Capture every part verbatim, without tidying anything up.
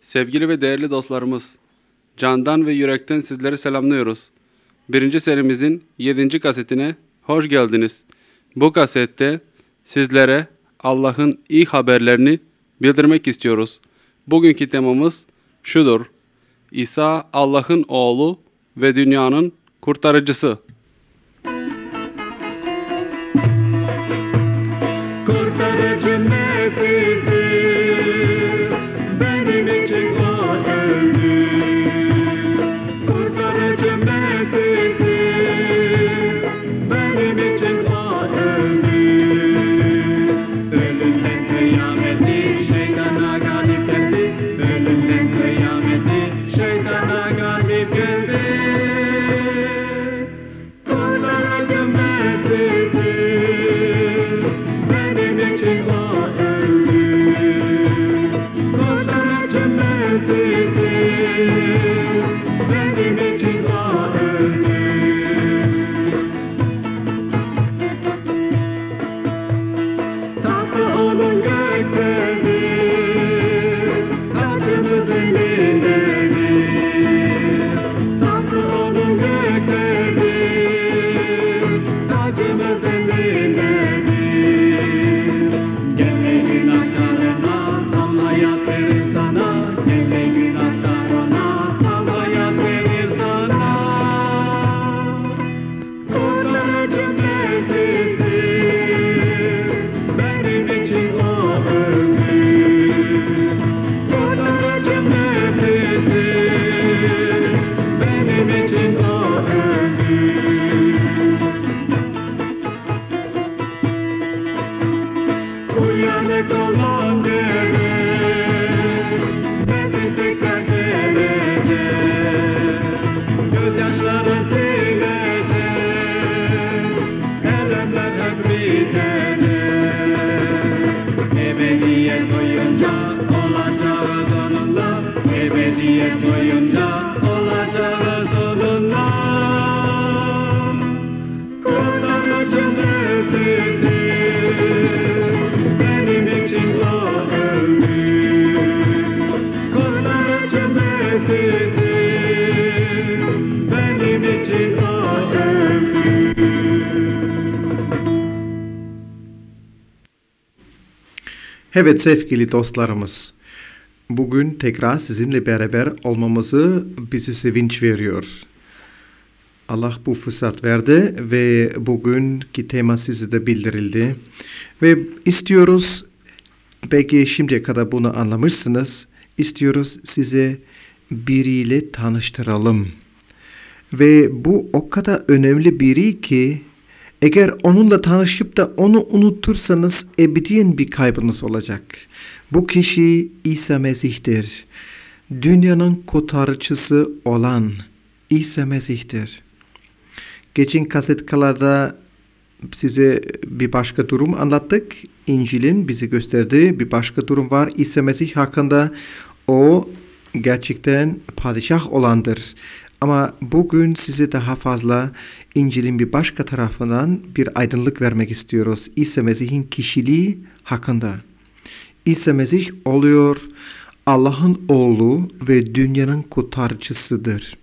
Sevgili ve değerli dostlarımız, candan ve yürekten sizleri selamlıyoruz. Birinci serimizin yedinci kasetine hoş geldiniz. Bu kasette sizlere Allah'ın iyi haberlerini bildirmek istiyoruz. Bugünkü temamız şudur: İsa Allah'ın oğlu ve dünyanın kurtarıcısı. Kurtarıcı Mesih'tir, benim için o öldü. Kurtarıcı Mesih'tir, benim için o öldü. Ölümden kıyameti şeytana galip geldi. Ölümden kıyameti şeytana galip geldi. Kurtarıcı Mesih'tir, benim için o öldü. Kurtarıcı Mesih'tir, benim için o öldü. Tahtı onun göktedir, tacımız elindedir. Tahtı onun göktedir, tacımız elindedir. Gelme günahlarına, Allah hayat verir sana. Gelme günahlarına, Allah hayat verir sana. Kurtarıcı Mesih'tir, benim için o öldü. Kurtarıcı Mesih'tir, benim için o öldü. Uyanık olan devlet, Mesih tekrar gelecek. Gözyaşları silecek, elemler hep bitecek. Ebediyet boyunca olacağız onunla, ebediyet boyunca olacağız onunla. Kurtarıcı Mesih'tir, benim için o öldü. Kurtarıcı Mesih'tir, benim için o öldü. Evet sevgili dostlarımız, bugün tekrar sizinle beraber olmamızı bizi sevinç veriyor. Allah bu fırsat verdi ve bugünkü tema size de bildirildi. Ve istiyoruz, belki şimdiye kadar bunu anlamışsınız, istiyoruz size biriyle tanıştıralım. Ve bu o kadar önemli biri ki, eğer onunla tanışıp da onu unutursanız ebediyen bir kaybınız olacak. Bu kişi İsa Mesih'tir. Dünyanın kurtarıcısı olan İsa Mesih'tir. Geçen kasetkalarda size bir başka durum anlattık. İncil'in bize gösterdiği bir başka durum var. İsa Mesih hakkında, o gerçekten padişah olandır. Ama bugün size daha fazla İncil'in bir başka tarafından bir aydınlık vermek istiyoruz. İsa Mesih'in kişiliği hakkında. İsa Mesih oluyor Allah'ın oğlu ve dünyanın kurtarıcısıdır.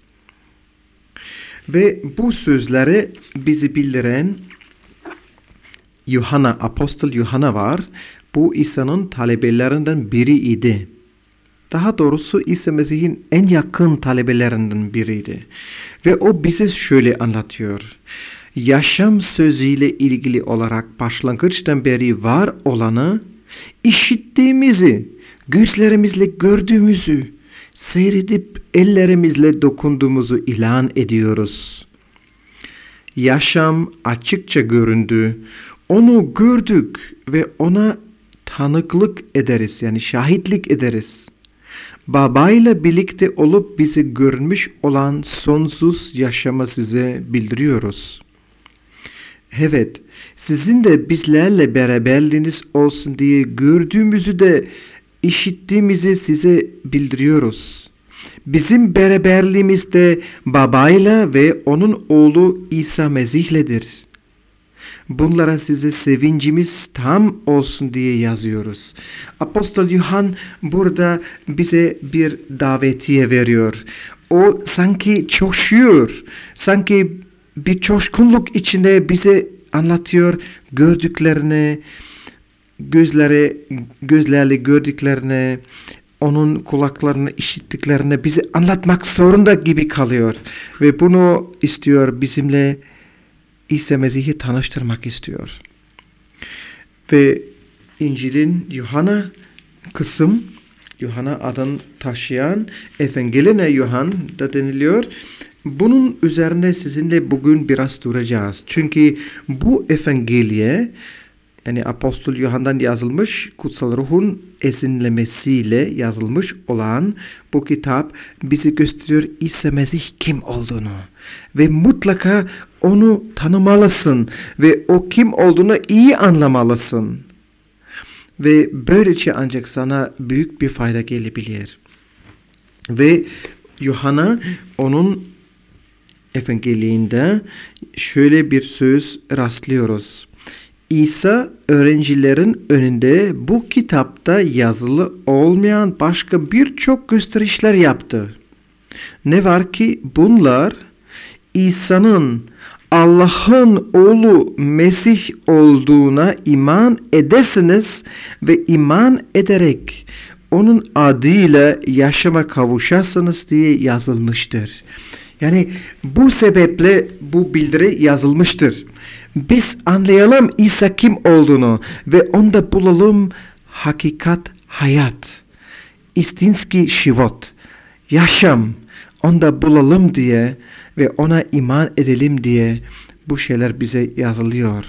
Ve bu sözleri bizi bildiren Yuhanna, Apostol Yuhanna var. Bu İsa'nın talebelerinden biri idi. Daha doğrusu İsa Mesih'in en yakın talebelerinden biriydi. Ve o bize şöyle anlatıyor: yaşam sözüyle ilgili olarak başlangıçtan beri var olanı, işittiğimizi, gözlerimizle gördüğümüzü, seyredip ellerimizle dokunduğumuzu ilan ediyoruz. Yaşam açıkça göründü, onu gördük ve ona tanıklık ederiz, yani şahitlik ederiz. Babayla birlikte olup bize görünmüş olan sonsuz yaşamı size bildiriyoruz. Evet, sizin de bizlerle beraberliğiniz olsun diye gördüğümüzü de işittiğimizi size bildiriyoruz. Bizim beraberliğimiz de babayla ve onun oğlu İsa Mesih'ledir. Bunlara size sevincimiz tam olsun diye yazıyoruz. Apostol Yuhan burada bize bir davetiye veriyor. O sanki coşuyor, sanki bir coşkunluk içinde bize anlatıyor gördüklerini, gözleri, gözlerle gördüklerini, onun kulaklarını işittiklerini bize anlatmak zorunda gibi kalıyor. Ve bunu istiyor, bizimle İsa Mesih'i tanıştırmak istiyor. Ve İncil'in Yuhanna kısım, Yuhanna adını taşıyan Evangelina Yuhan da deniliyor. Bunun üzerine sizinle bugün biraz duracağız. Çünkü bu Evangeliye, yani Apostol Yuhan'dan yazılmış, Kutsal Ruh'un esinlemesiyle yazılmış olan bu kitap bize gösteriyor İsa Mesih kim olduğunu. Ve mutlaka onu tanımalısın ve o kim olduğunu iyi anlamalısın. Ve böylece ancak sana büyük bir fayda gelebilir. Ve Yuhanna onun Evangeliğinde şöyle bir söz rastlıyoruz. İsa öğrencilerin önünde bu kitapta yazılı olmayan başka birçok gösterişler yaptı. Ne var ki bunlar İsa'nın Allah'ın oğlu Mesih olduğuna iman edesiniz ve iman ederek onun adıyla yaşama kavuşasınız diye yazılmıştır. Yani bu sebeple bu bildiri yazılmıştır. Biz anlayalım İsa kim olduğunu ve onda bulalım hakikat, hayat, istinski život, yaşam, onda bulalım diye ve ona iman edelim diye bu şeyler bize yazılıyor.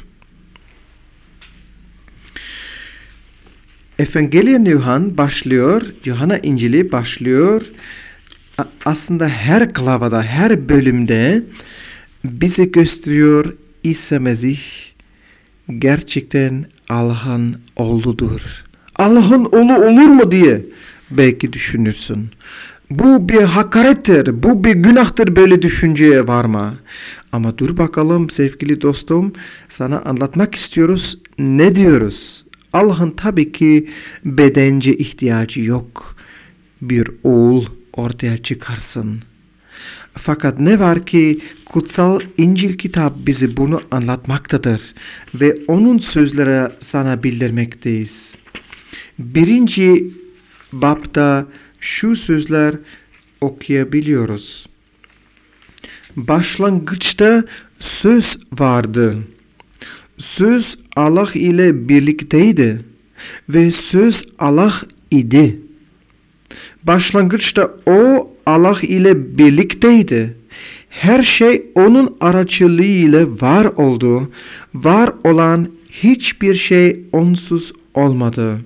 Evangelion Yuhan başlıyor, Yuhanna İncil'i başlıyor. Aslında her klavada, her bölümde bize gösteriyor İsa Mesih gerçekten Allah'ın oğludur. Allah'ın oğlu olur mu diye belki düşünürsün. Bu bir hakarettir, bu bir günahtır böyle düşünceye varma. Ama dur bakalım sevgili dostum, sana anlatmak istiyoruz. Ne diyoruz? Allah'ın tabii ki bedence ihtiyacı yok. Bir oğul ortaya çıkarsın. Fakat ne var ki kutsal İncil kitap bize bunu anlatmaktadır ve onun sözleri sana bildirmekteyiz. Birinci babda şu sözler okuyabiliyoruz. Başlangıçta söz vardı. Söz Allah ile birlikteydi ve söz Allah idi. Başlangıçta o Allah ile birlikteydi. Her şey onun aracılığıyla var oldu. Var olan hiçbir şey onsuz olmadı.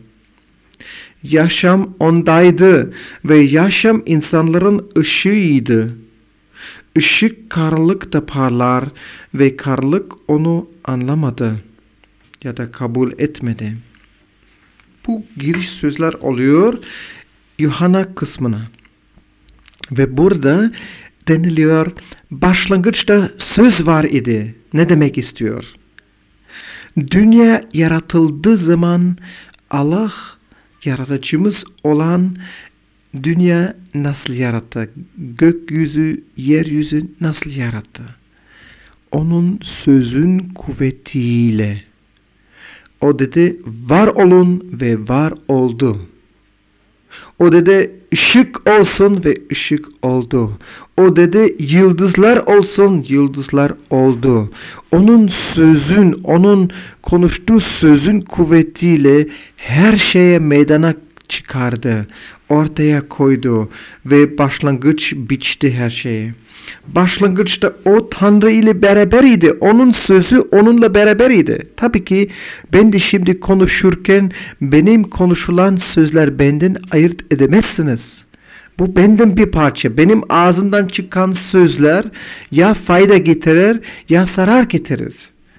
Yaşam ondaydı ve yaşam insanların ışığıydı. Işık karanlıkta parlar ve karanlık onu anlamadı ya da kabul etmedi. Bu giriş sözler oluyor Yuhanna kısmına. Ve burada deniliyor başlangıçta söz var idi. Ne demek istiyor? Dünya yaratıldığı zaman Allah yaratıcımız olan dünya nasıl yarattı? Gökyüzü, yeryüzü nasıl yarattı? Onun sözün kuvvetiyle. O dedi var olun ve var oldu. O dedi ışık olsun ve ışık oldu. O dedi yıldızlar olsun, yıldızlar oldu. Onun sözün, onun konuştuğu sözün kuvvetiyle her şeye meydana çıkardı. Ortaya koydu ve başlangıç biçti her şeyi. Başlangıçta o Tanrı ile beraber idi. Onun sözü onunla beraber idi. Tabii ki ben de şimdi konuşurken benim konuşulan sözler benden ayırt edemezsiniz. Bu benden bir parça. Benim ağzımdan çıkan sözler ya fayda getirir ya zarar getirir.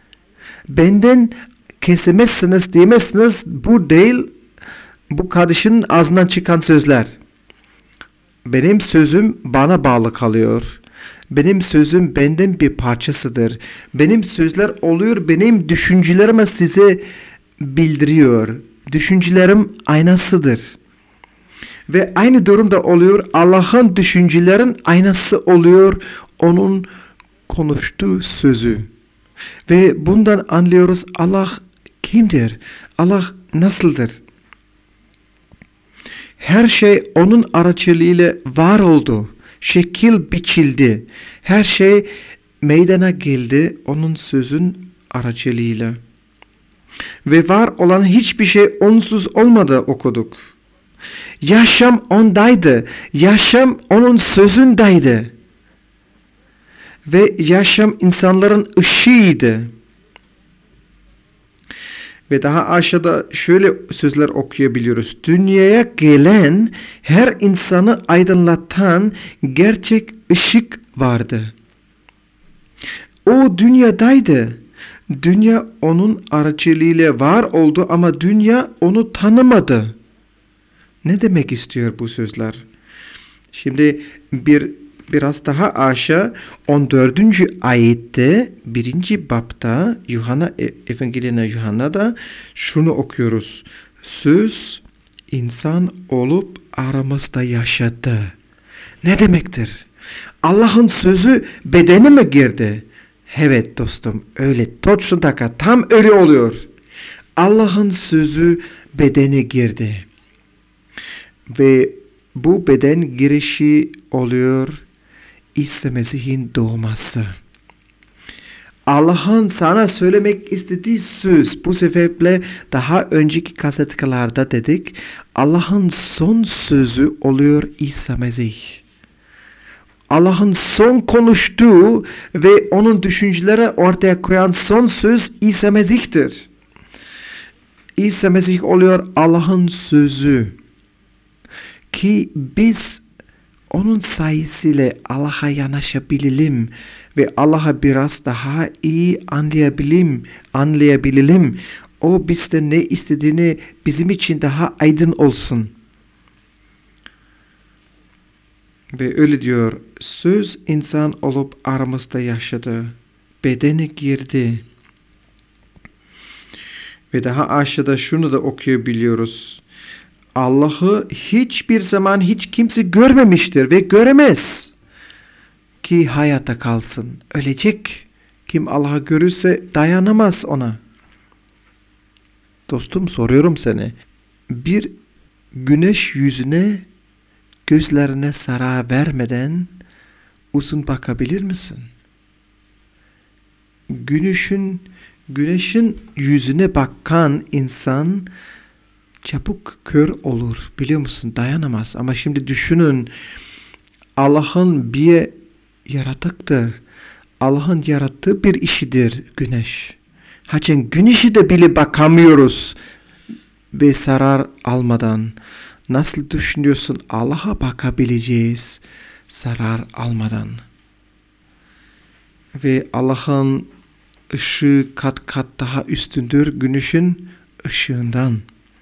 Benden kesemezsiniz diyemezsiniz. Bu değil, bu kardeşin ağzından çıkan sözler. Benim sözüm bana bağlı kalıyor. Benim sözüm benden bir parçasıdır. Benim sözler oluyor, benim düşüncelerimi size bildiriyor. Düşüncelerim aynasıdır. Ve aynı durumda oluyor, Allah'ın düşüncelerin aynası oluyor, onun konuştuğu sözü. Ve bundan anlıyoruz Allah kimdir? Allah nasıldır? Her şey onun aracılığıyla var oldu. Şekil biçildi. Her şey meydana geldi onun sözün aracılığıyla. Ve var olan hiçbir şey onsuz olmadı okuduk. Yaşam ondaydı. Yaşam onun sözündeydi. Ve yaşam insanların ışığıydı. Ve daha aşağıda şöyle sözler okuyabiliyoruz. Dünyaya gelen her insanı aydınlatan gerçek ışık vardı. O dünyadaydı. Dünya onun aracılığıyla var oldu ama dünya onu tanımadı. Ne demek istiyor bu sözler? Şimdi bir biraz daha aşağı on dördüncü ayette birinci babta Yuhanna Evangelina Yuhanna'da şunu okuyoruz. Söz insan olup aramızda yaşadı. Ne demektir? Allah'ın sözü bedene mi girdi? Evet dostum, öyle. Точно така, tam öyle oluyor. Allah'ın sözü bedene girdi. Ve bu beden girişi oluyor İsa Mesih'in doğması. Allah'ın sana söylemek istediği söz. Bu sebeple daha önceki kasetkalarda dedik. Allah'ın son sözü oluyor İsa Mesih. Allah'ın son konuştuğu ve onun düşünceleri ortaya koyan son söz İsa Mesih'tir. İsa Mesih oluyor Allah'ın sözü. Ki biz onun sayesinde Allah'a yanaşabilelim ve Allah'a biraz daha iyi anlayabilelim, anlayabilelim. O bizden ne istediğini bizim için daha aydın olsun. Ve öyle diyor, söz insan olup aramızda yaşadı, bedene girdi. Ve daha aşağıda şunu da okuyabiliyoruz. Allah'ı hiçbir zaman hiç kimse görmemiştir ve göremez ki hayata kalsın. Ölecek. Kim Allah'ı görürse dayanamaz ona. Dostum soruyorum seni. Bir güneş yüzüne, gözlerine zarar vermeden uzun bakabilir misin? Güneşin, güneşin yüzüne bakan insan çabuk kör olur. Biliyor musun? Dayanamaz. Ama şimdi düşünün. Allah'ın bir yaratıktır. Allah'ın yarattığı bir işidir güneş. Haçın güneşi de bile bakamıyoruz. Ve zarar almadan. Nasıl düşünüyorsun? Allah'a bakabileceğiz. Zarar almadan. Ve Allah'ın ışığı kat kat daha üstündür güneşin ışığından.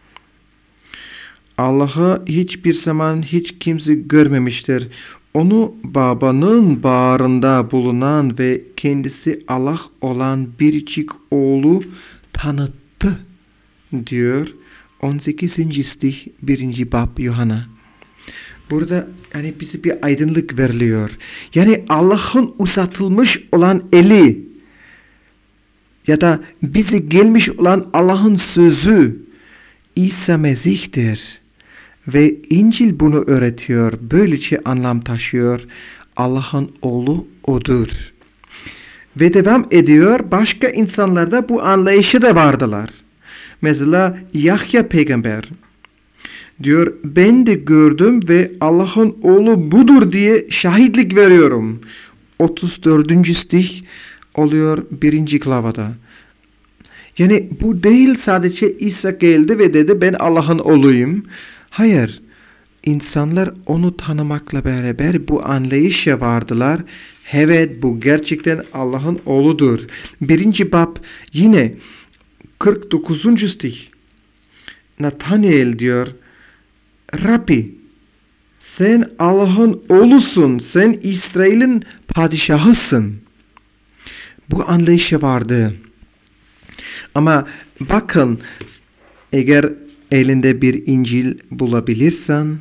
Allah'ı hiçbir zaman hiç kimse görmemiştir. Onu babanın bağrında bulunan ve kendisi Allah olan biricik oğlu tanıttı diyor on sekizinci stih birinci bab Yuhanna. Burada yani bize bir aydınlık veriliyor. Yani Allah'ın uzatılmış olan eli ya da bize gelmiş olan Allah'ın sözü İsa Mesih'tir. Ve İncil bunu öğretiyor. Böylece anlam taşıyor. Allah'ın oğlu odur. Ve devam ediyor. Başka insanlarda bu anlayışı da vardılar. Mesela Yahya peygamber diyor, ben de gördüm ve Allah'ın oğlu budur diye şahitlik veriyorum. otuz dördüncü stih oluyor birinci klavada. Yani bu değil sadece İsa geldi ve dedi ben Allah'ın oğluyum. Hayır, insanlar onu tanımakla beraber bu anlayışa vardılar. Evet, bu gerçekten Allah'ın oğludur. Birinci bab yine kırk dokuzuncu stih. Nathanael diyor, Rabbi sen Allah'ın oğlusun, sen İsrail'in padişahısın. Bu anlayışı vardı. Ama bakın, eğer elinde bir İncil bulabilirsen,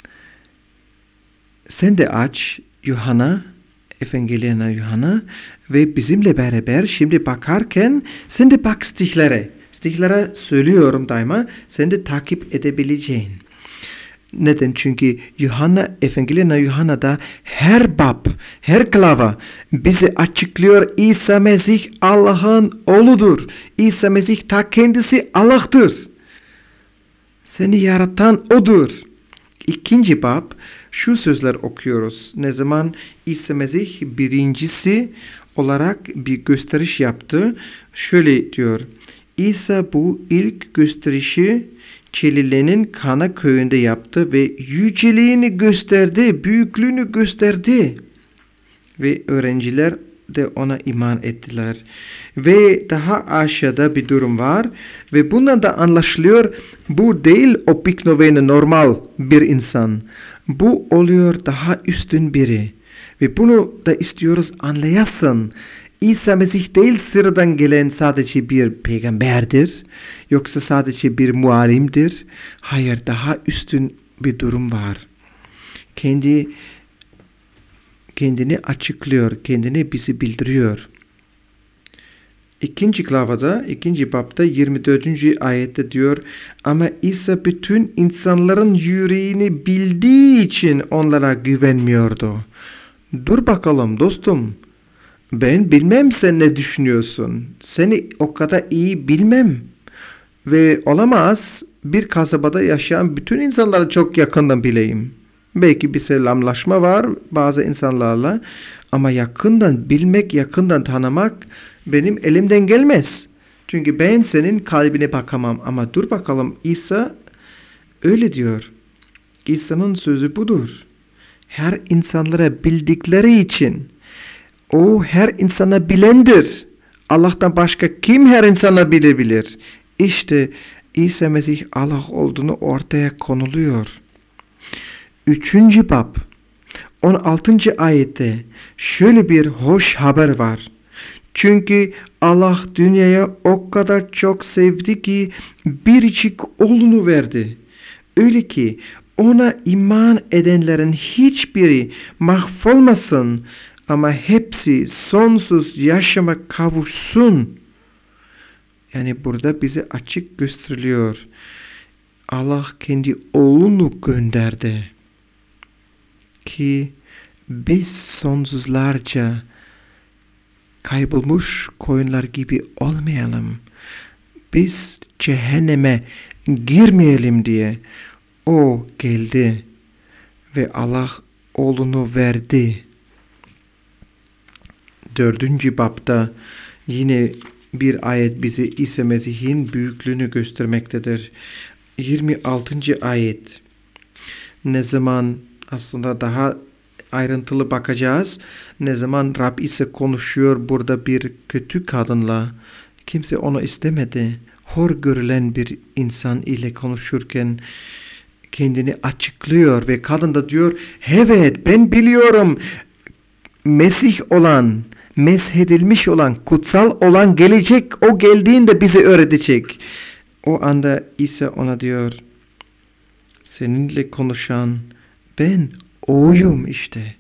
sen de aç Yuhanna, Evangeliana Yuhanna ve bizimle beraber şimdi bakarken sen de bak stihlere. Stihlere söylüyorum daima, sen de takip edebileceğin. Neden? Çünkü Yuhanna, Evangeliana Yuhanna'da her bab, her klava bize açıklıyor İsa Mesih Allah'ın oğludur. İsa Mesih ta kendisi Allah'tır. Seni yaratan O'dur. İkinci bab şu sözler okuyoruz. Ne zaman İsa Mesih birincisi olarak bir gösteriş yaptı. Şöyle diyor. İsa bu ilk gösterişi Çelile'nin Kana köyünde yaptı ve yüceliğini gösterdi, büyüklüğünü gösterdi. Ve öğrenciler de ona iman ettiler. Ve daha aşağıda bir durum var ve bundan da anlaşılıyor, bu değil o piknovene normal bir insan. Bu oluyor daha üstün biri. Ve bunu da istiyoruz anlayasın. İsa Mesih değil sıradan gelen sadece bir peygamberdir. Yoksa sadece bir muallimdir. Hayır, daha üstün bir durum var. Kendi kendini açıklıyor, kendini bizi bildiriyor. İkinci klavada, ikinci babda yirmi dördüncü ayette diyor, ama İsa bütün insanların yüreğini bildiği için onlara güvenmiyordu. Dur bakalım dostum, ben bilmem sen ne düşünüyorsun. Seni o kadar iyi bilmem. Ve olamaz bir kasabada yaşayan bütün insanları çok yakından bileyim. Belki bir selamlaşma var bazı insanlarla ama yakından bilmek, yakından tanımak benim elimden gelmez. Çünkü ben senin kalbine bakamam. Ama dur bakalım, İsa öyle diyor. İsa'nın sözü budur. Her insanlara bildikleri için o her insana bilendir. Allah'tan başka kim her insana bilebilir? İşte İsa Mesih Allah olduğunu ortaya konuluyor. Üçüncü bab on altıncı ayette şöyle bir hoş haber var. Çünkü Allah dünyaya o kadar çok sevdi ki biricik oğlunu verdi. Öyle ki ona iman edenlerin hiçbiri mahvolmasın ama hepsi sonsuz yaşama kavuşsun. Yani burada bize açık gösteriliyor. Allah kendi oğlunu gönderdi ki biz sonsuzlarca kaybolmuş koyunlar gibi olmayalım. Biz cehenneme girmeyelim diye o geldi ve Allah oğlunu verdi. Dördüncü babda yine bir ayet bize İsa Mesih'in büyüklüğünü göstermektedir. yirmi altıncı ayet. Ne zaman aslında daha ayrıntılı bakacağız. Ne zaman Rab İsa konuşuyor burada bir kötü kadınla. Kimse onu istemedi. Hor görülen bir insan ile konuşurken kendini açıklıyor ve kadın da diyor, evet ben biliyorum Mesih olan, meshedilmiş olan, kutsal olan gelecek. O geldiğinde bize öğretecek. O anda İsa ona diyor, seninle konuşan ben oyum işte.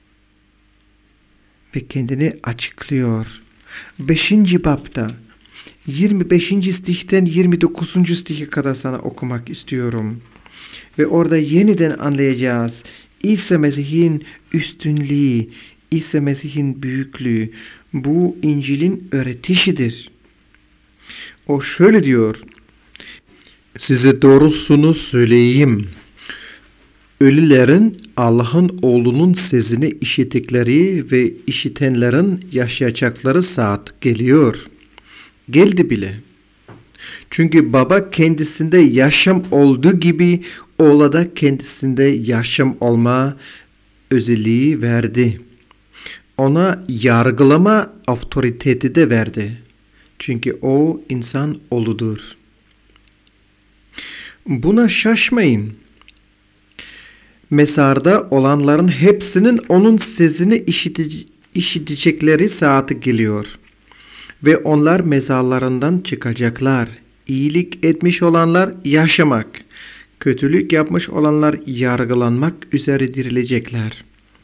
Ve kendini açıklıyor. Beşinci babda yirmi beşinci stihten yirmi dokuzuncu stihe kadar sana okumak istiyorum. Ve orada yeniden anlayacağız. İsa Mesih'in üstünlüğü, İsa Mesih'in büyüklüğü, bu İncil'in öğretişidir. O şöyle diyor. Size doğrusunu söyleyeyim. Ölülerin Allah'ın oğlunun sesini işittikleri ve işitenlerin yaşayacakları saat geliyor. Geldi bile. Çünkü baba kendisinde yaşam olduğu gibi oğla da kendisinde yaşam olma özelliği verdi. Ona yargılama otoriteti de verdi. Çünkü o insan oğludur. Buna şaşmayın. Mezarda olanların hepsinin onun sesini işitici- işitecekleri saati geliyor. Ve onlar mezarlarından çıkacaklar. İyilik etmiş olanlar yaşamak, kötülük yapmış olanlar yargılanmak üzere dirilecekler.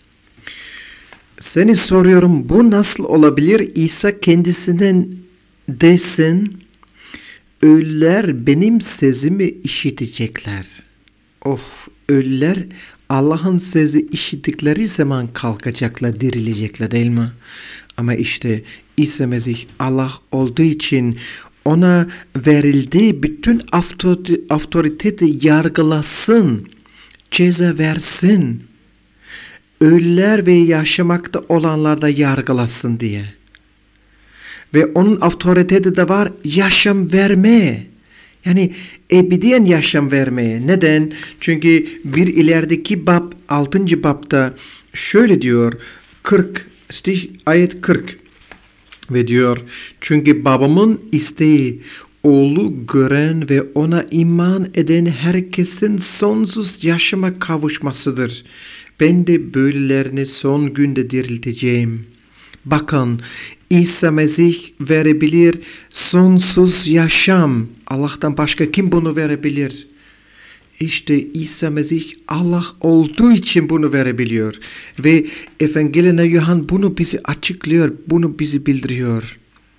Seni soruyorum, bu nasıl olabilir? İsa kendisinden desin, ölüler benim sesimi işitecekler. Of, ölüler Allah'ın sesi işittikleri zaman kalkacaklar, dirilecekler değil mi? Ama işte İsa Mesih Allah olduğu için ona verildiği bütün otoriteti yargılasın, ceza versin. Ölüler ve yaşamakta olanlar da yargılasın diye. Ve onun otoriteti de var, yaşam vermeye. Yani ebediyen yaşam vermeye. Neden? Çünkü bir ilerideki bab, altıncı babda şöyle diyor, kırk, ayet kırk. Ve diyor, çünkü babamın isteği oğlu gören ve ona iman eden herkesin sonsuz yaşama kavuşmasıdır. Ben de böylelerini son günde dirilteceğim. Bakın, İsa Mesih verebilir sonsuz yaşam. Allah'tan başka kim bunu verebilir? İşte İsa Mesih Allah olduğu için bunu verebiliyor. Ve Evangelina Yuhann bunu bize açıklıyor, bunu bize bildiriyor.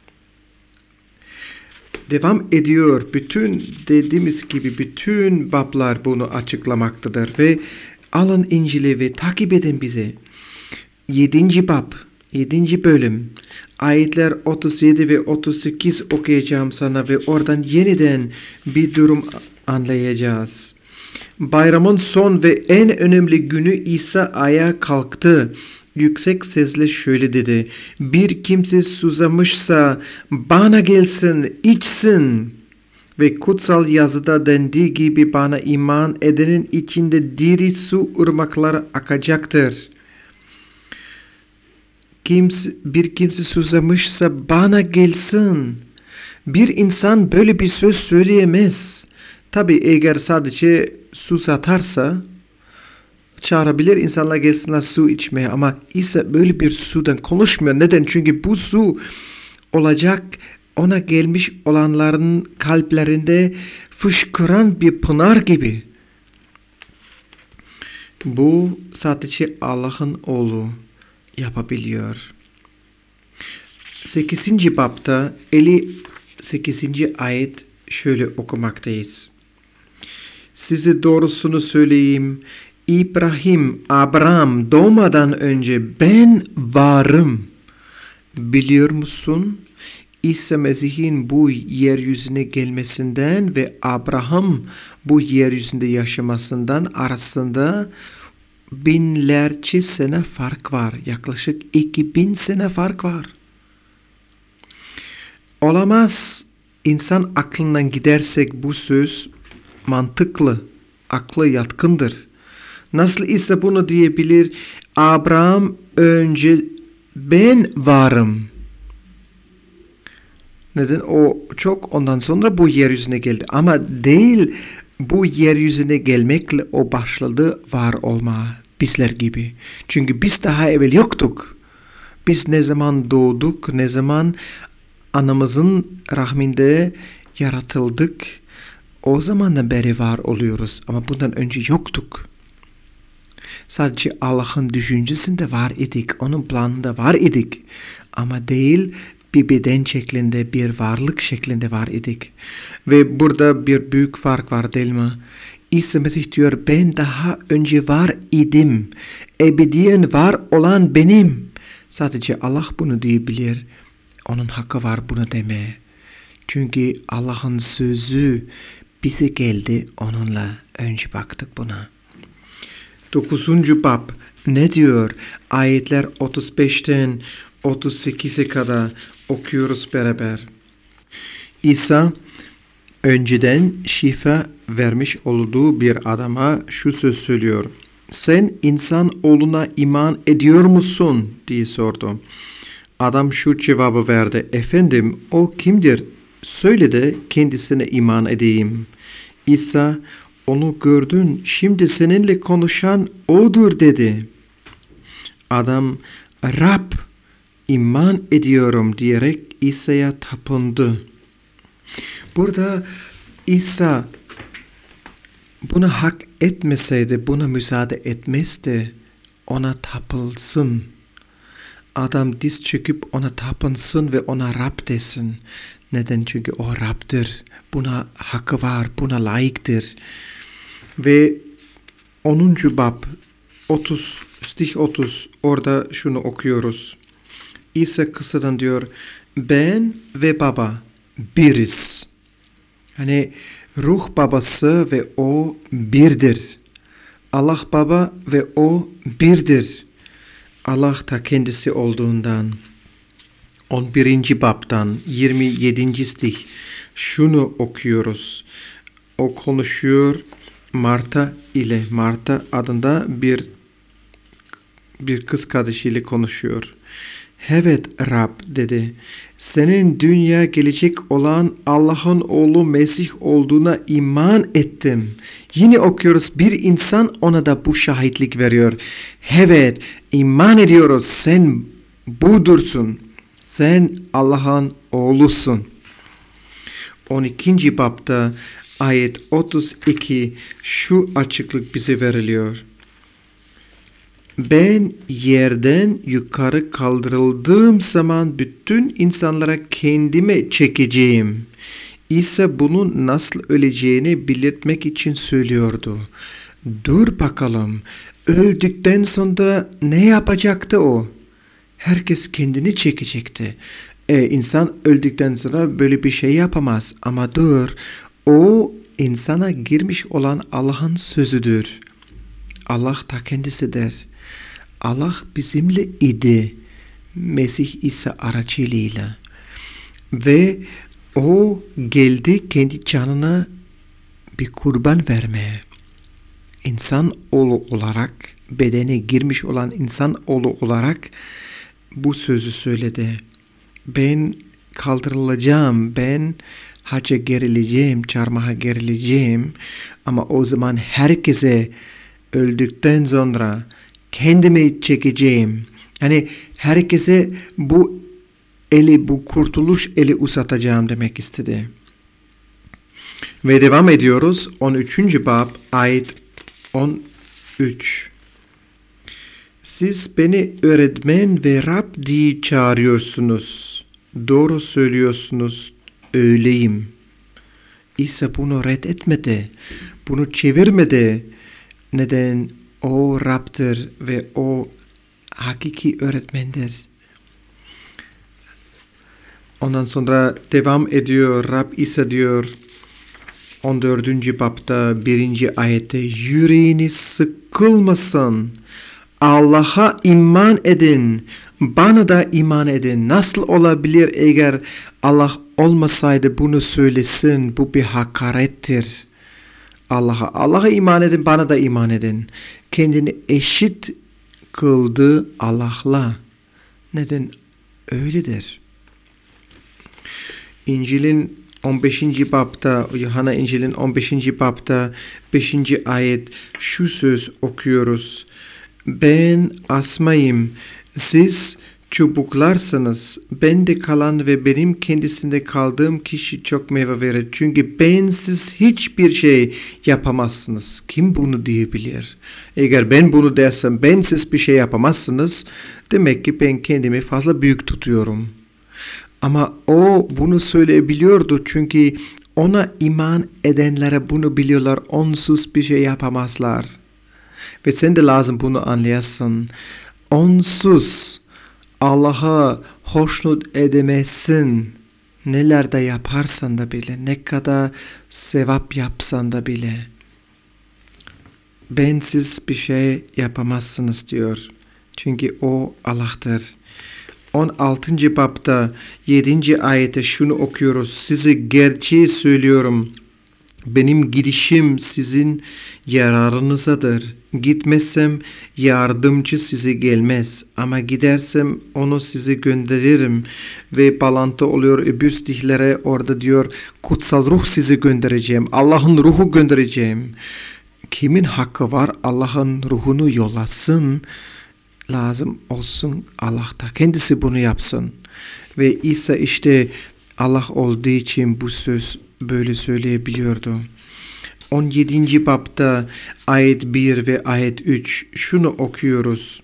Devam ediyor. Bütün dediğimiz gibi bütün bablar bunu açıklamaktadır. Ve alın İncil'i ve takip edin bize. Yedinci bab, yedinci bölüm. Ayetler otuz yedi ve otuz sekiz okuyacağım sana ve oradan yeniden bir durum anlayacağız. Bayramın son ve en önemli günü İsa ayağa kalktı. Yüksek sesle şöyle dedi. Bir kimse susamışsa bana gelsin, içsin. Ve kutsal yazıda dendiği gibi bana iman edenin içinde diri su ırmakları akacaktır. Kimse, bir kimse susamışsa bana gelsin. Bir insan böyle bir söz söyleyemez. Tabi eğer sadece susatarsa çağırabilir insanlar gelsinler su içmeye. Ama İsa böyle bir sudan konuşmuyor. Neden? Çünkü bu su olacak ona gelmiş olanların kalplerinde fışkıran bir pınar gibi. Bu sadece Allah'ın oğlu yapabiliyor. sekizinci babda elli sekizinci ayet şöyle okumaktayız. Size doğrusunu söyleyeyim. İbrahim, Abraham doğmadan önce ben varım. Biliyor musun? İsa Mesih'in bu yeryüzüne gelmesinden ve Abraham bu yeryüzünde yaşamasından arasında binlerce sene fark var. Yaklaşık iki bin sene fark var. Olamaz. İnsan aklından gidersek bu söz mantıklı, akla yatkındır. Nasıl İsa bunu diyebilir? Abraham önce ben varım. Neden? O çok ondan sonra bu yeryüzüne geldi. Ama değil bu yeryüzüne gelmekle o başladı var olma bizler gibi. Çünkü biz daha evvel yoktuk. Biz ne zaman doğduk, ne zaman anamızın rahminde yaratıldık, o zamandan beri var oluyoruz. Ama bundan önce yoktuk. Sadece Allah'ın düşüncesinde var idik, onun planında var idik. Ama değil bir beden şeklinde, bir varlık şeklinde var idik. Ve burada bir büyük fark var değil mi? İsa Mesih diyor, ben daha önce var idim. Ebediyen var olan benim. Sadece Allah bunu diyebilir. Onun hakkı var bunu demeye. Çünkü Allah'ın sözü bize geldi, onunla önce baktık buna. dokuzuncu bab ne diyor? Ayetler otuz beşten otuz sekize kadar okuyoruz beraber. İsa önceden şifa vermiş olduğu bir adama şu söz söylüyor. Sen insan oğluna iman ediyor musun diye sordu. Adam şu cevabı verdi. Efendim o kimdir? Söyle de kendisine iman edeyim. İsa onu gördün, şimdi seninle konuşan odur dedi. Adam, Rab, iman ediyorum diyerek İsa'ya tapındı. Burada İsa buna hak etmeseydi, buna müsaade etmezdi, ona tapılsın. Adam diz çöküp ona tapınsın ve ona Rab desin. Neden? Çünkü o Rab'dir. Buna hakkı var, buna layıktır. Ve onuncu bab otuz, stih otuz, orada şunu okuyoruz. İsa kısadan diyor, ben ve baba biriz. Hani ruh babası ve o birdir. Allah baba ve o birdir. Allah da kendisi olduğundan. on birinci babdan yirmi yedinci stih şunu okuyoruz. O konuşuyor Marta ile. Marta adında bir bir kız kardeşiyle konuşuyor. Evet Rab dedi. Senin dünya gelecek olan Allah'ın oğlu Mesih olduğuna iman ettim. Yine okuyoruz, bir insan ona da bu şahitlik veriyor. Evet, iman ediyoruz, sen budursun. Sen Allah'ın oğlusun. on ikinci babda ayet otuz iki şu açıklık bize veriliyor. Ben yerden yukarı kaldırıldığım zaman bütün insanlara kendime çekeceğim. İsa bunun nasıl öleceğini belirtmek için söylüyordu. Dur bakalım, öldükten sonra ne yapacaktı o? Herkes kendini çekecekti. E, insan öldükten sonra böyle bir şey yapamaz. Ama dur, o insana girmiş olan Allah'ın sözüdür. Allah da kendisidir. Allah bizimle idi. Mesih İsa aracılığıyla. Ve o geldi kendi canına bir kurban vermeye. İnsan oğlu olarak, bedene girmiş olan insan oğlu olarak bu sözü söyledi. Ben kaldırılacağım, ben hacca gerileceğim, çarmıha gerileceğim. Ama o zaman herkese öldükten sonra kendimi çekeceğim. Yani herkese bu eli, bu kurtuluş eli uzatacağım demek istedi. Ve devam ediyoruz. on üçüncü bab ayet on üç. Siz beni öğretmen ve Rab diye çağırıyorsunuz. Doğru söylüyorsunuz. Öyleyim. İsa bunu reddetmedi. Bunu çevirmedi. Neden? O Rab'dır ve o hakiki öğretmendir. Ondan sonra devam ediyor. Rab İsa diyor on dördüncü babda birinci ayette, yüreğiniz sıkılmasın. Allah'a iman edin. Bana da iman edin. Nasıl olabilir eğer Allah olmasaydı bunu söylesin? Bu bir hakarettir. Allah'a Allah'a iman edin, bana da iman edin. Kendini eşit kıldı Allah'la. Neden? Öyledir. İncil'in on beşinci babda, Yuhanna İncil'in on beşinci babda beşinci ayet şu söz okuyoruz. Ben asmayım, siz çubuklarsınız. Bende kalan ve benim kendisinde kaldığım kişi çok meyve verir. Çünkü bensiz hiçbir şey yapamazsınız. Kim bunu diyebilir? Eğer ben bunu dersem bensiz bir şey yapamazsınız, demek ki ben kendimi fazla büyük tutuyorum. Ama o bunu söyleyebiliyordu çünkü ona iman edenlere bunu biliyorlar. Onsuz bir şey yapamazlar. Ve sen de lazım bunu anlayasın. Onsuz Allah'a hoşnut edemezsin. Neler de yaparsan da bile, ne kadar sevap yapsan da bile. Bensiz bir şey yapamazsınız diyor. Çünkü o Allah'tır. on altıncı babda yedinci ayette şunu okuyoruz. Size gerçeği söylüyorum. Benim gidişim sizin yararınızadır. Gitmezsem yardımcı size gelmez. Ama gidersem onu size gönderirim. Ve bağlantı oluyor öbür stihlere, orada diyor kutsal ruh size göndereceğim. Allah'ın ruhu göndereceğim. Kimin hakkı var Allah'ın ruhunu yollasın? Lazım olsun Allah'ta. Kendisi bunu yapsın. Ve İsa işte Allah olduğu için bu söz böyle söyleyebiliyordu. on yedinci babda ayet bir ve ayet üç şunu okuyoruz.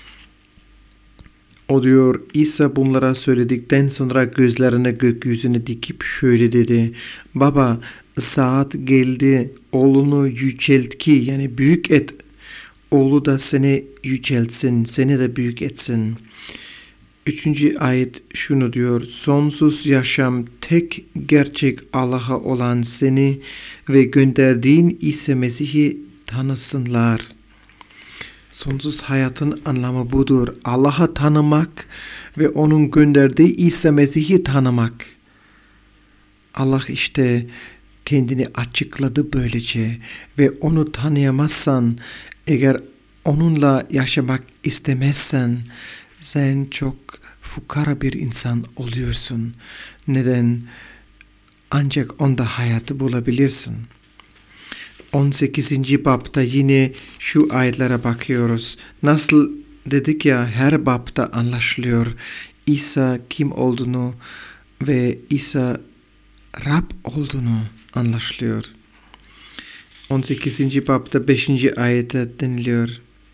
O diyor, İsa bunlara söyledikten sonra gözlerine gökyüzüne dikip şöyle dedi. Baba, saat geldi, oğlunu yücelt ki, yani büyük et. Oğlu da seni yüceltsin, seni de büyük etsin. Üçüncü ayet şunu diyor. Sonsuz yaşam tek gerçek Allah'a olan seni ve gönderdiğin İsa Mesih'i tanısınlar. Sonsuz hayatın anlamı budur. Allah'ı tanımak ve onun gönderdiği İsa Mesih'i tanımak. Allah işte kendini açıkladı böylece ve onu tanıyamazsan, eğer onunla yaşamak istemezsen, sen çok fukara bir insan oluyorsun. Neden? Ancak onda hayatı bulabilirsin. on sekizinci babda yine şu ayetlere bakıyoruz. Nasıl dedik ya, her babda anlaşılıyor İsa kim olduğunu ve İsa Rab olduğunu anlaşılıyor. on sekizinci babda beşinci ayette deniliyor.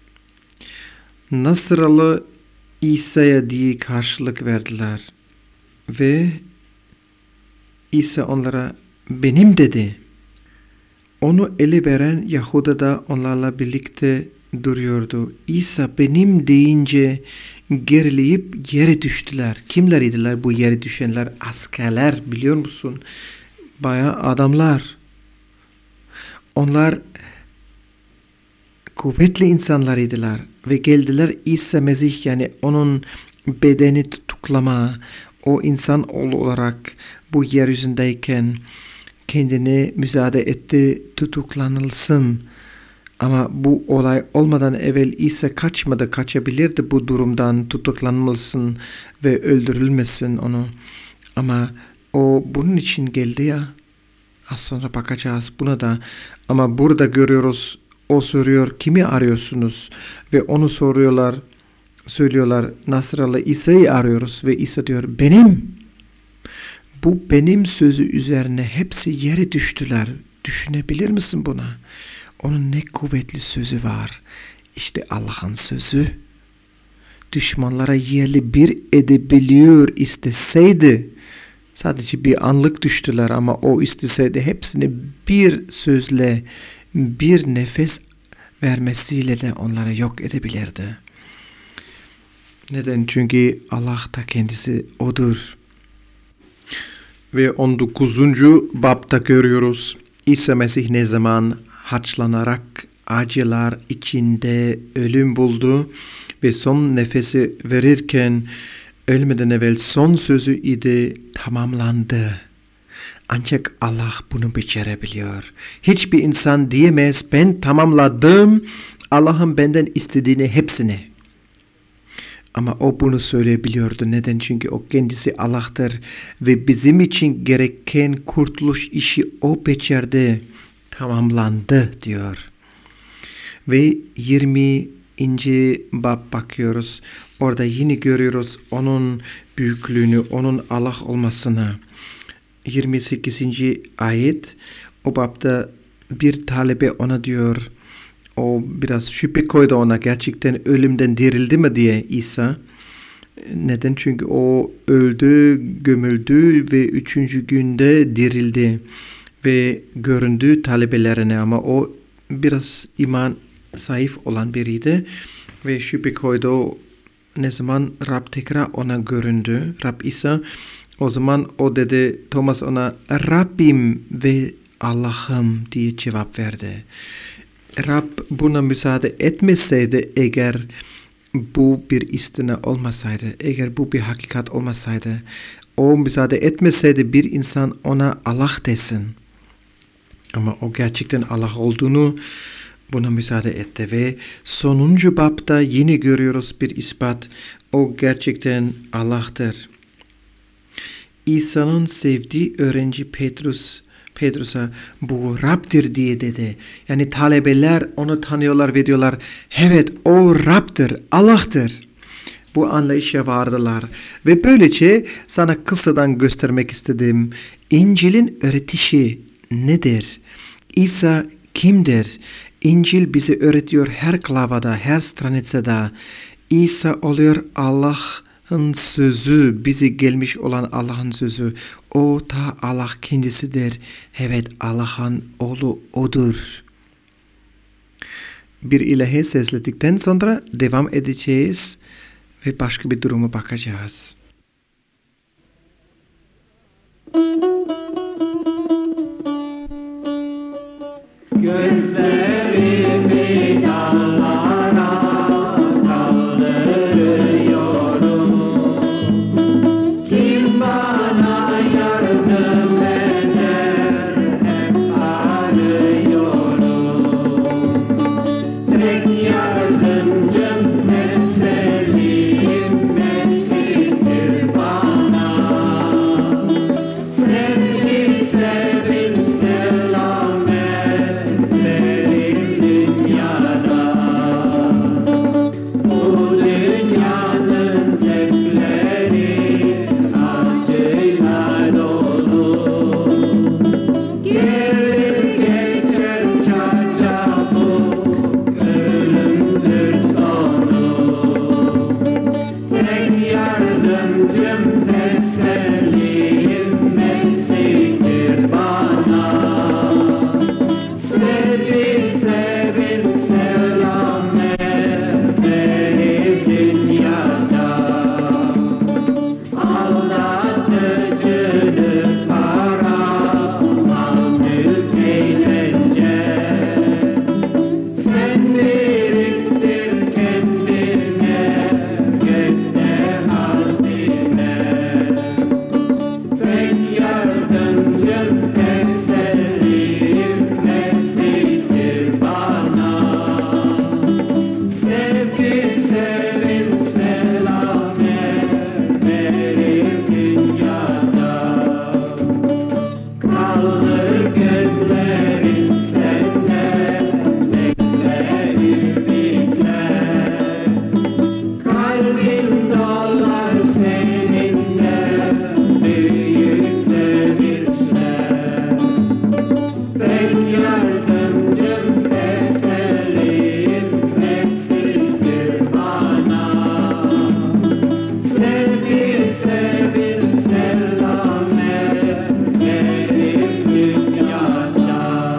Nasralı İsa'ya diye karşılık verdiler. Ve İsa onlara benim dedi. Onu ele veren Yahuda da onlarla birlikte duruyordu. İsa benim deyince gerileyip yere düştüler. Kimler idiler bu yere düşenler? Askerler, biliyor musun? Bayağı adamlar. Onlar kuvvetli insanlar idiler ve geldiler İsa Mesih, yani onun bedeni tutuklama, o insan olarak bu yeryüzündeyken kendine müsaade etti tutuklanılsın. Ama bu olay olmadan evvel İsa kaçmadı, kaçabilirdi bu durumdan, tutuklanılsın ve öldürülmesin onu. Ama o bunun için geldi ya, az sonra bakacağız buna da. Ama burada görüyoruz, o soruyor kimi arıyorsunuz ve onu soruyorlar, söylüyorlar Nasralı İsa'yı arıyoruz ve İsa diyor benim. Bu benim sözü üzerine hepsi yere düştüler. Düşünebilir misin buna? Onun ne kuvvetli sözü var. İşte Allah'ın sözü. Düşmanlara yerli bir edebiliyor isteseydi. Sadece bir anlık düştüler ama o isteseydi hepsini bir sözle, bir nefes vermesiyle de onlara yok edebilirdi. Neden? Çünkü Allah da kendisi odur. Ve on dokuzuncu babda görüyoruz. İsa Mesih ne zaman haçlanarak acılar içinde ölüm buldu ve son nefesi verirken ölmeden evvel son sözü idi, tamamlandı. Ancak Allah bunu becerebiliyor. Hiçbir insan diyemez ben tamamladım, Allah'ın benden istediğini hepsini. Ama o bunu söyleyebiliyordu. Neden? Çünkü o kendisi Allah'tır ve bizim için gereken kurtuluş işi o becerdi. Tamamlandı diyor. Ve yirminci bab bakıyoruz. Orada yine görüyoruz onun büyüklüğünü, onun Allah olmasını. yirmi sekizinci ayet, o babda bir talebe ona diyor, o biraz şüphe koydu ona, gerçekten ölümden dirildi mi diye İsa. Neden? Çünkü o öldü, gömüldü ve üçüncü günde dirildi ve göründü talebelerine, ama o biraz iman zayıf olan biriydi ve şüphe koydu. Ne zaman Rab tekrar ona göründü, Rab İsa, o zaman o dedi, Thomas ona Rabbim ve Allah'ım diye cevap verdi. Rab buna müsaade etmeseydi, eğer bu bir istina olmasaydı, eğer bu bir hakikat olmasaydı, o müsaade etmeseydi bir insan ona Allah desin. Ama o gerçekten Allah olduğunu buna müsaade etti ve sonuncu babda yine görüyoruz bir ispat. O gerçekten Allah'tır. İsa'nın sevdiği öğrenci Petrus, Petrus'a bu Rab'dir diye dedi. Yani talebeler onu tanıyorlar ve diyorlar, evet o Rab'dır, Allah'tır. Bu anlayışa vardılar. Ve böylece sana kısadan göstermek istedim. İncil'in öğretişi nedir? İsa kimdir? İncil bize öğretiyor her klavada, her stranitsada. İsa oluyor Allah'ın sözü, bize gelmiş olan Allah'ın sözü. O da Allah kendisidir. Evet, Allah'ın oğlu odur. Bir ilahi sesledikten sonra devam edeceğiz ve başka bir duruma bakacağız. Gözlerimi dağlara kaldırıyorum. Kim bana yardım eder, hep arıyorum. Tek yardımcım, tesellim, Mesih'tir bana. Sevgi, sevinç, selamet verir dünyada. Bu dünyanın zevkleri acıyla dolu. Gelir geçer çarçabuk, ölümdür sonu. Tek yardımcım, tesellim, Mesih'tir bana. Sevgi, sevinç, selamet verir dünyada. Aldatıcılık, para, mal, mülk, eğlence. Sen biriktir kendine gökte hazine. Tek yardımcım, tesellim, Mesih'tir bana. Sevgi, sevinç, selamet verir dünyada. Kaldır gözlerin sende, bekle, ümitler. Kalbin dolar seninle, büyük sevinçler. Tek yardımcım, tesellim, Mesih'tir bana. Sevgi, sevinç, selamet verir dünyada.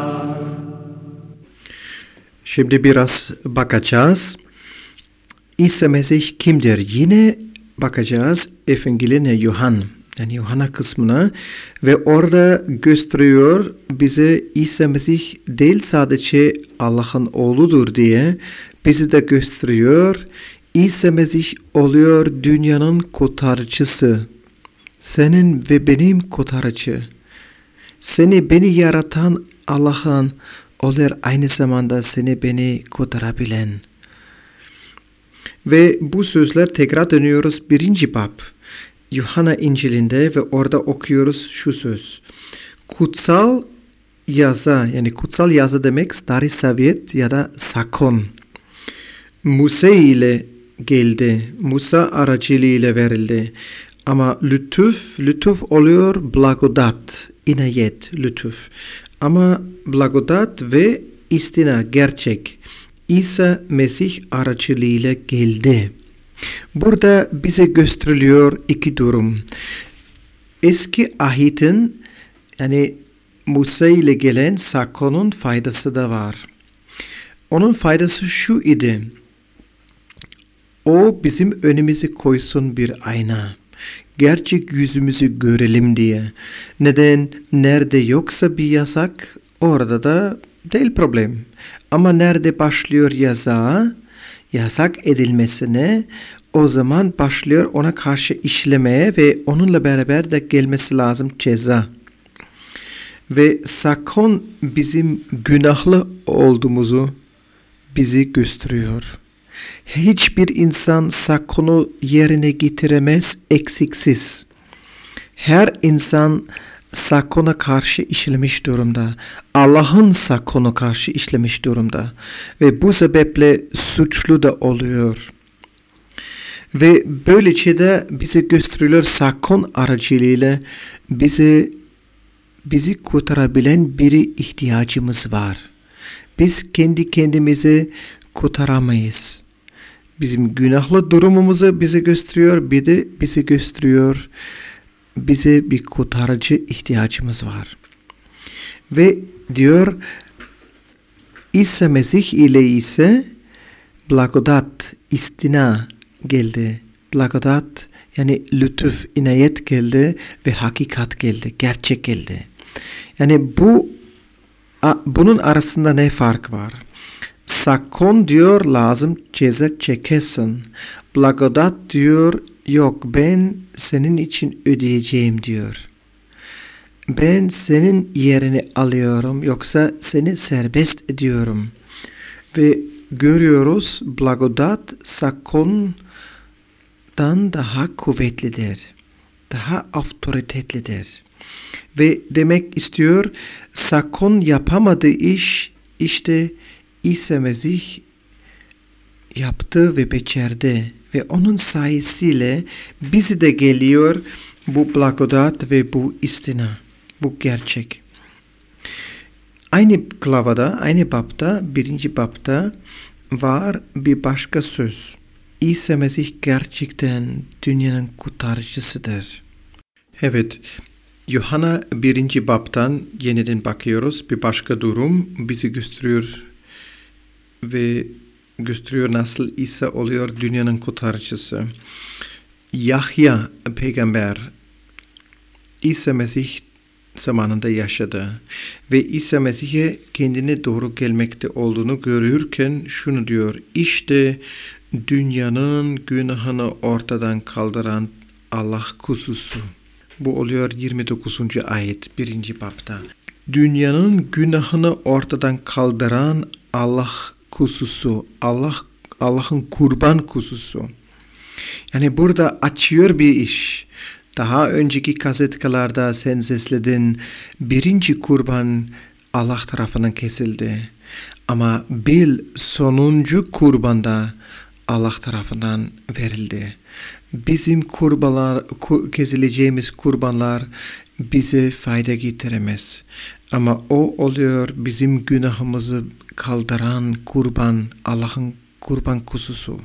Şimdi biraz bakacağız. İsa Mesih kimdir? Yine bakacağız Evangeline Yohan, yani Yohana kısmına ve orada gösteriyor bize İsa Mesih değil sadece Allah'ın oğludur diye, bizi de gösteriyor. İsa Mesih oluyor dünyanın kurtarıcısı. Senin ve benim kurtarıcı. Seni beni yaratan Allah'ın oluyor aynı zamanda seni beni kurtarabilen. Ve bu sözler tekrar dönüyoruz birinci bab. Yuhanna İncil'inde ve orada okuyoruz şu söz. Kutsal yaza, yani kutsal yaza demek Stari Zavjet ya da Sakon. Musa ile geldi. Musa aracılığıyla verildi. Ama lütuf, lütuf oluyor blagodat, inayet, lütuf. Ama blagodat ve istina, gerçek. İsa Mesih aracılığıyla geldi. Burada bize gösteriliyor iki durum. Eski ahitin, yani Musa ile gelen Sakon'un faydası da var. Onun faydası şu idi. O bizim önümüze koysun bir ayna. Gerçek yüzümüzü görelim diye. Neden? Nerede yoksa bir yasak, orada da değil problem. Ama nerede başlıyor yasağa, yasak edilmesine, o zaman başlıyor ona karşı işlemeye ve onunla beraber de gelmesi lazım ceza. Ve sakon bizim günahlı olduğumuzu bizi gösteriyor. Hiçbir insan sakonu yerine getiremez eksiksiz. Her insan sakona karşı işlemiş durumda. Allah'ın sakonu karşı işlemiş durumda. Ve bu sebeple suçlu da oluyor. Ve böylece de bize gösteriliyor sakon aracılığıyla bize bizi kurtarabilen biri ihtiyacımız var. Biz kendi kendimizi kurtaramayız. Bizim günahlı durumumuzu bize gösteriyor, bir de bize gösteriyor. Bize bir kurtarıcı ihtiyacımız var. Ve diyor İsa Mesih ile ise blagodat, istina geldi. Blagodat yani lütuf, inayet geldi ve hakikat geldi, gerçek geldi. Yani bu bunun arasında ne fark var? Sakon diyor lazım ceza çekesin. Blagodat diyor yok ben senin için ödeyeceğim diyor. Ben senin yerini alıyorum yoksa seni serbest ediyorum. Ve görüyoruz blagodat sakondan daha kuvvetlidir. Daha otoriterlidir. Ve demek istiyor sakon yapamadığı iş işte İsa Mesih yaptı ve becerdi. Ve onun sayesinde bizi de geliyor bu blagodat ve bu istina. Bu gerçek. Aynı klavada, aynı bapta, birinci bapta var bir başka söz. İsa Mesih gerçekten dünyanın kurtarıcısıdır. Evet, Yuhanna birinci baptan yeniden bakıyoruz. Bir başka durum bizi gösteriyor ve gösteriyor nasıl İsa oluyor dünyanın kurtarıcısı. Yahya peygamber İsa Mesih zamanında yaşadı ve İsa Mesih'e kendine doğru gelmekte olduğunu görürken şunu diyor: İşte dünyanın günahını ortadan kaldıran Allah kuzusu. Bu oluyor yirmi dokuzuncu ayet birinci bapta. Dünyanın günahını ortadan kaldıran Allah kuzusu, Allah Allah'ın kurban kuzusu. Yani burada açıyor bir iş. Daha önceki kasetkalarda sen sesledin, birinci kurban Allah tarafından kesildi. Ama bil sonuncu kurbanda Allah tarafından verildi. Bizim kurbanlar, kesileceğimiz kurbanlar bize fayda getiremez. Ama o oluyor bizim günahımızı kaldıran kurban, Allah'ın kurban kuzusu.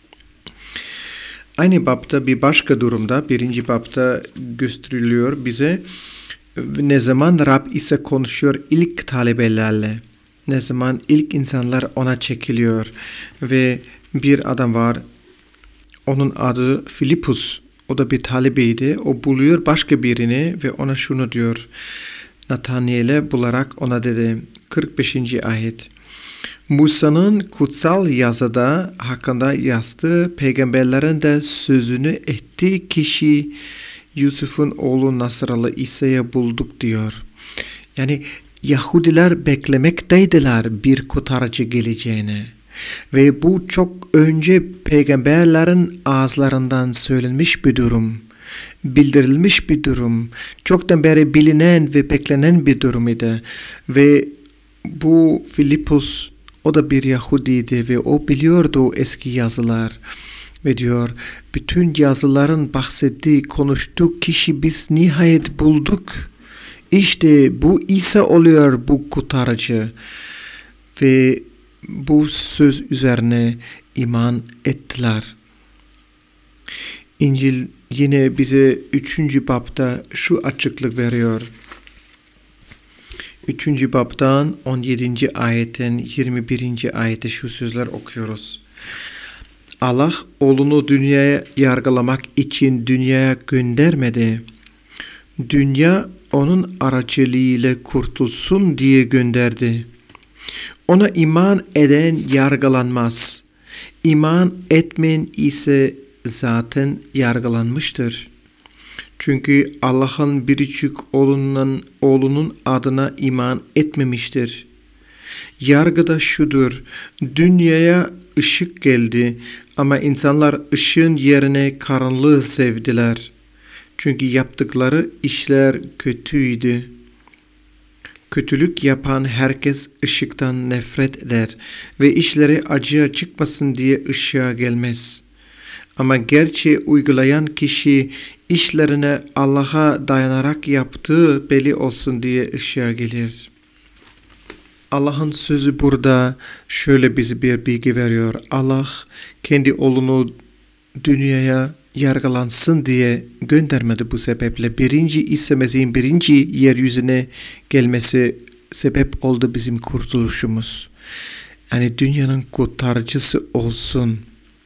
Aynı bapta bir başka durumda, birinci bapta gösteriliyor bize ne zaman Rab İsa konuşuyor ilk talebelerle, ne zaman ilk insanlar ona çekiliyor ve bir adam var, onun adı Filipus, o da bir talebeydi, o buluyor başka birini ve ona şunu diyor, Nathaniel'e bularak ona dedi, kırk beşinci ayet. Musa'nın kutsal yazıda hakkında yazdığı peygamberlerin de sözünü ettiği kişi Yusuf'un oğlu Nasralı İsa'ya bulduk diyor. Yani Yahudiler beklemekteydiler bir kurtarıcı geleceğini. Ve bu çok önce peygamberlerin ağızlarından söylenmiş bir durum. Bildirilmiş bir durum. Çoktan beri bilinen ve beklenen bir durum idi. Ve bu Filipus o da bir Yahudiydi ve o biliyordu eski yazılar. Ve diyor bütün yazıların bahsettiği konuştuğu kişi biz nihayet bulduk. İşte bu İsa oluyor bu kurtarıcı. Ve bu söz üzerine iman ettiler. İncil yine bize üçüncü bapta şu açıklık veriyor. üçüncü baptan on yedinci ayetten yirmi birinci ayette şu sözler okuyoruz. Allah oğlunu dünyaya yargılamak için dünyaya göndermedi. Dünya onun aracılığıyla kurtulsun diye gönderdi. Ona iman eden yargılanmaz. İman etmeyen ise zaten yargılanmıştır. Çünkü Allah'ın biricik oğlunun, oğlunun adına iman etmemiştir. Yargı da şudur: dünyaya ışık geldi ama insanlar ışığın yerine karanlığı sevdiler. Çünkü yaptıkları işler kötüydü. Kötülük yapan herkes ışıktan nefret eder ve işleri acıya çıkmasın diye ışığa gelmez. Ama gerçeği uygulayan kişi işlerine Allah'a dayanarak yaptığı belli olsun diye ışığa gelir. Allah'ın sözü burada şöyle bize bir bilgi veriyor. Allah kendi oğlunu dünyaya yargılansın diye göndermedi bu sebeple. Birinci İsa Mesih'in birinci yeryüzüne gelmesi sebep oldu bizim kurtuluşumuz. Yani dünyanın kurtarıcısı olsun.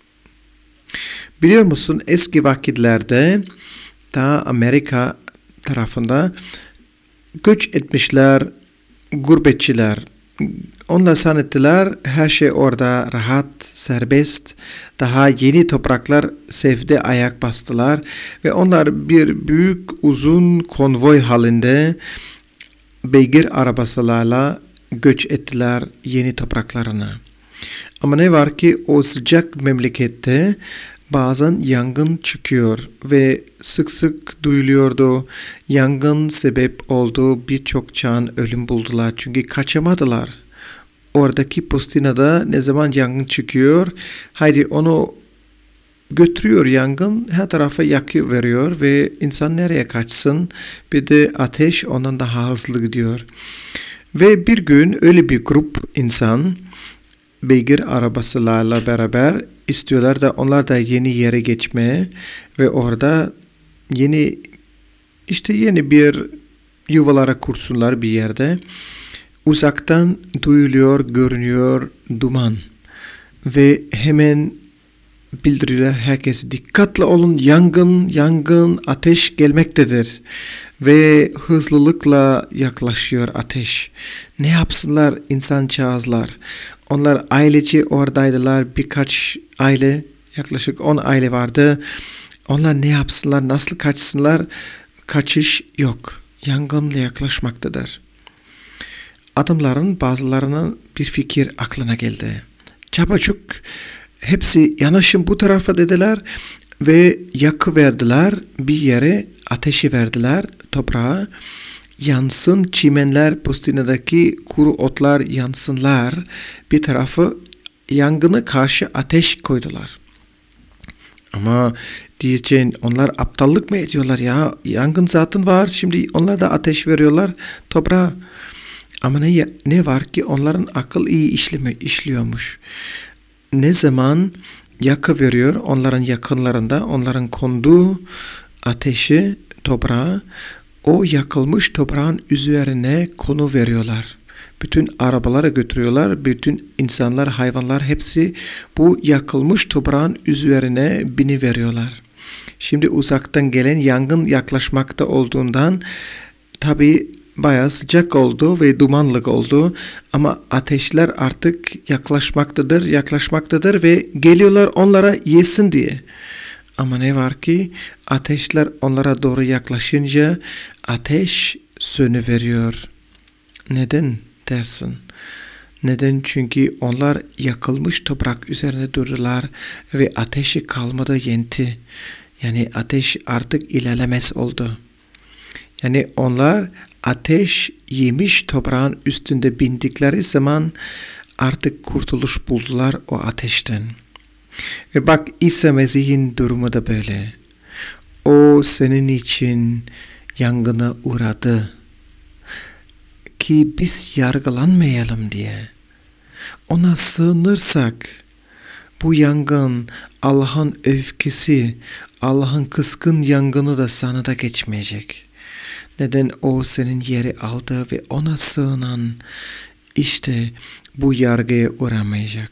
Biliyor musun, eski vakitlerde daha Amerika tarafında göç etmişler gurbetçiler. Onlar zannettiler her şey orada rahat, serbest. Daha yeni topraklar sevde ayak bastılar ve onlar bir büyük uzun konvoy halinde beygir arabasılarla göç ettiler yeni topraklarına. Ama ne var ki o sıcak memlekette bazen yangın çıkıyor ve sık sık duyuluyordu. Yangın sebep oldu, birçok can ölüm buldular çünkü kaçamadılar. Oradaki pustinada ne zaman yangın çıkıyor, haydi onu götürüyor yangın, her tarafa yakı veriyor ve insan nereye kaçsın? Bir de ateş ondan daha hızlı gidiyor. Ve bir gün öyle bir grup insan beygir arabasılarla beraber istiyorlar da onlar da yeni yere geçmeye ve orada yeni işte yeni bir yuvalara kursunlar bir yerde. Uzaktan duyuluyor, görünüyor duman ve hemen bildiriyorlar herkese, dikkatli olun, yangın, yangın, ateş gelmektedir. Ve hızlılıkla yaklaşıyor ateş. Ne yapsınlar insancağızlar? Onlar ailece oradaydılar, birkaç aile, yaklaşık on aile vardı. Onlar ne yapsınlar, nasıl kaçsınlar? Kaçış yok. Yangınla yaklaşmaktadır. Adamların bazılarının bir fikir aklına geldi. Çabucak hepsi yanaşın bu tarafa dediler ve yakı verdiler, bir yere ateşi verdiler, toprağa. Yansın çimenler, pustinadaki kuru otlar yansınlar. Bir tarafı yangına karşı ateş koydular. Ama diyeceğin, onlar aptallık mı ediyorlar ya? Yangın zaten var, şimdi onlar da ateş veriyorlar toprağa. Ama ne, ne var ki onların akıl iyi işlemi, işliyormuş. Ne zaman yakı veriyor onların yakınlarında, onların konduğu ateşi toprağa, o yakılmış toprağın üzerine konu veriyorlar. Bütün arabalara götürüyorlar, bütün insanlar, hayvanlar hepsi bu yakılmış toprağın üzerine bini veriyorlar. Şimdi uzaktan gelen yangın yaklaşmakta olduğundan tabii bayağı sıcak oldu ve dumanlık oldu ama ateşler artık yaklaşmaktadır, yaklaşmaktadır ve geliyorlar onlara yesin diye. Ama ne var ki ateşler onlara doğru yaklaşınca ateş sönüveriyor. Neden dersin? Neden? Çünkü onlar yakılmış toprak üzerine durdular ve ateşi kalmadı yendi. Yani ateş artık ilerlemez oldu. Yani onlar ateş yemiş toprağın üstünde bindikleri zaman artık kurtuluş buldular o ateşten. Ve bak İsa Mesih'in durumu da böyle. O senin için yangına uğradı ki biz yargılanmayalım diye. Ona sığınırsak bu yangın, Allah'ın öfkesi, Allah'ın kızgın yangını da sana da geçmeyecek. Neden? O senin yeri aldı ve ona sığınan işte bu yargıya uğramayacak.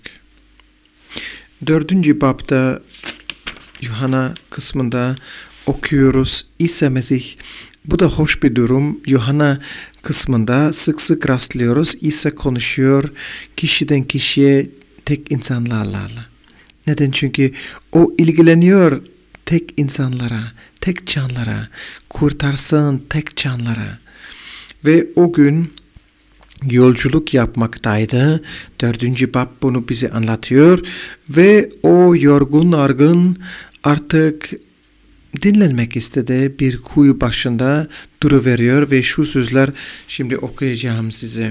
Dördüncü babda Yuhanna kısmında okuyoruz. İsa Mesih, bu da hoş bir durum. Yuhanna kısmında sık sık rastlıyoruz. İsa konuşuyor kişiden kişiye, tek insanlarla. Neden? Çünkü o ilgileniyor tek insanlara, tek canlara, kurtarsın tek canlara. Ve o gün yolculuk yapmaktaydı. Dördüncü bab bunu bize anlatıyor. Ve o yorgun argın artık dinlenmek istedi. Bir kuyu başında duruveriyor ve şu sözler şimdi okuyacağım size.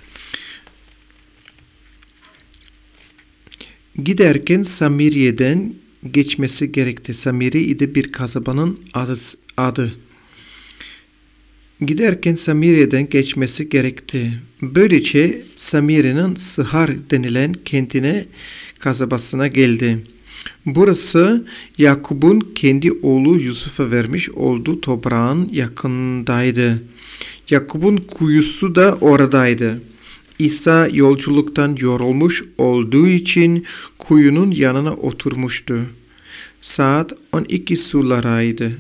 Giderken Samiriye'den geçmesi gerekti. Samiri idi bir kasabanın adı. adı. Giderken Samiriye'den geçmesi gerekti. Böylece Samiri'nin Sıhar denilen kentine, kasabasına geldi. Burası Yakup'un kendi oğlu Yusuf'a vermiş olduğu toprağın yakındaydı. Yakup'un kuyusu da oradaydı. İsa yolculuktan yorulmuş olduğu için kuyunun yanına oturmuştu. Saat on iki sularıydı.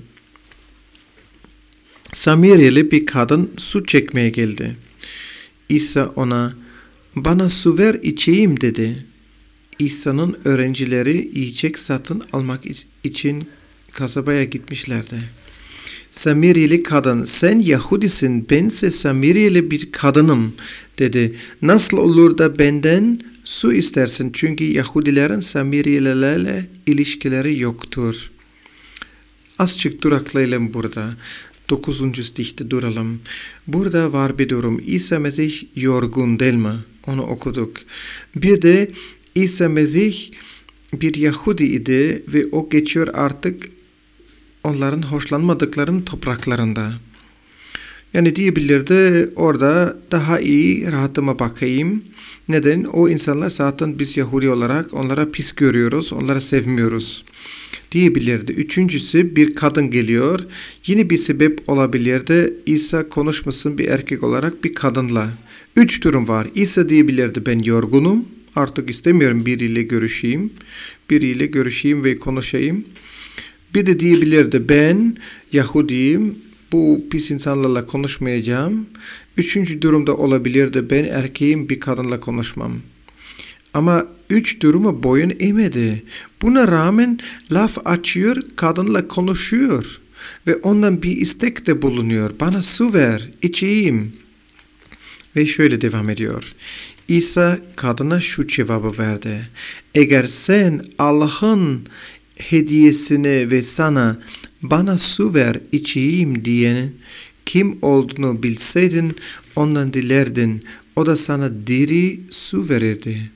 Samiriyeli bir kadın su çekmeye geldi. İsa ona, "Bana su ver içeyim," dedi. İsa'nın öğrencileri yiyecek satın almak için kasabaya gitmişlerdi. Samiriyeli kadın, "Sen Yahudisin, bense Samiriyeli bir kadınım," dedi. "Nasıl olur da benden su istersin? Çünkü Yahudilerin Samiriyelilerle ilişkileri yoktur." Azıcık duraklayalım burada. Dokuzuncu stihte duralım. Burada var bir durum. İsa Mesih yorgun değil mi? Onu okuduk. Bir de İsa Mesih bir Yahudi idi ve o geçiyor artık onların hoşlanmadıklarının topraklarında. Yani diyebilirdi orada daha iyi rahatıma bakayım. Neden? O insanlar zaten biz Yahudi olarak onlara pis görüyoruz, onlara sevmiyoruz diyebilirdi. Üçüncüsü bir kadın geliyor. Yine bir sebep olabilirdi. İsa konuşmasın bir erkek olarak bir kadınla. Üç durum var. İsa diyebilirdi ben yorgunum. Artık istemiyorum biriyle görüşeyim. Biriyle görüşeyim ve konuşayım. Bir de diyebilirdi ben Yahudiyim. Bu pis insanlarla konuşmayacağım. Üçüncü durumda olabilirdi ben erkeğim bir kadınla konuşmam. Ama üç duruma boyun eğmedi. Buna rağmen laf açıyor, kadınla konuşuyor. Ve ondan bir istekte bulunuyor. Bana su ver, içeyim. Ve şöyle devam ediyor. İsa kadına şu cevabı verdi. Eğer sen Allah'ın hediyesine ve sana bana su ver içeyim diyenin kim olduğunu bilseydin ondan dilerdin. O da sana diri su verirdi.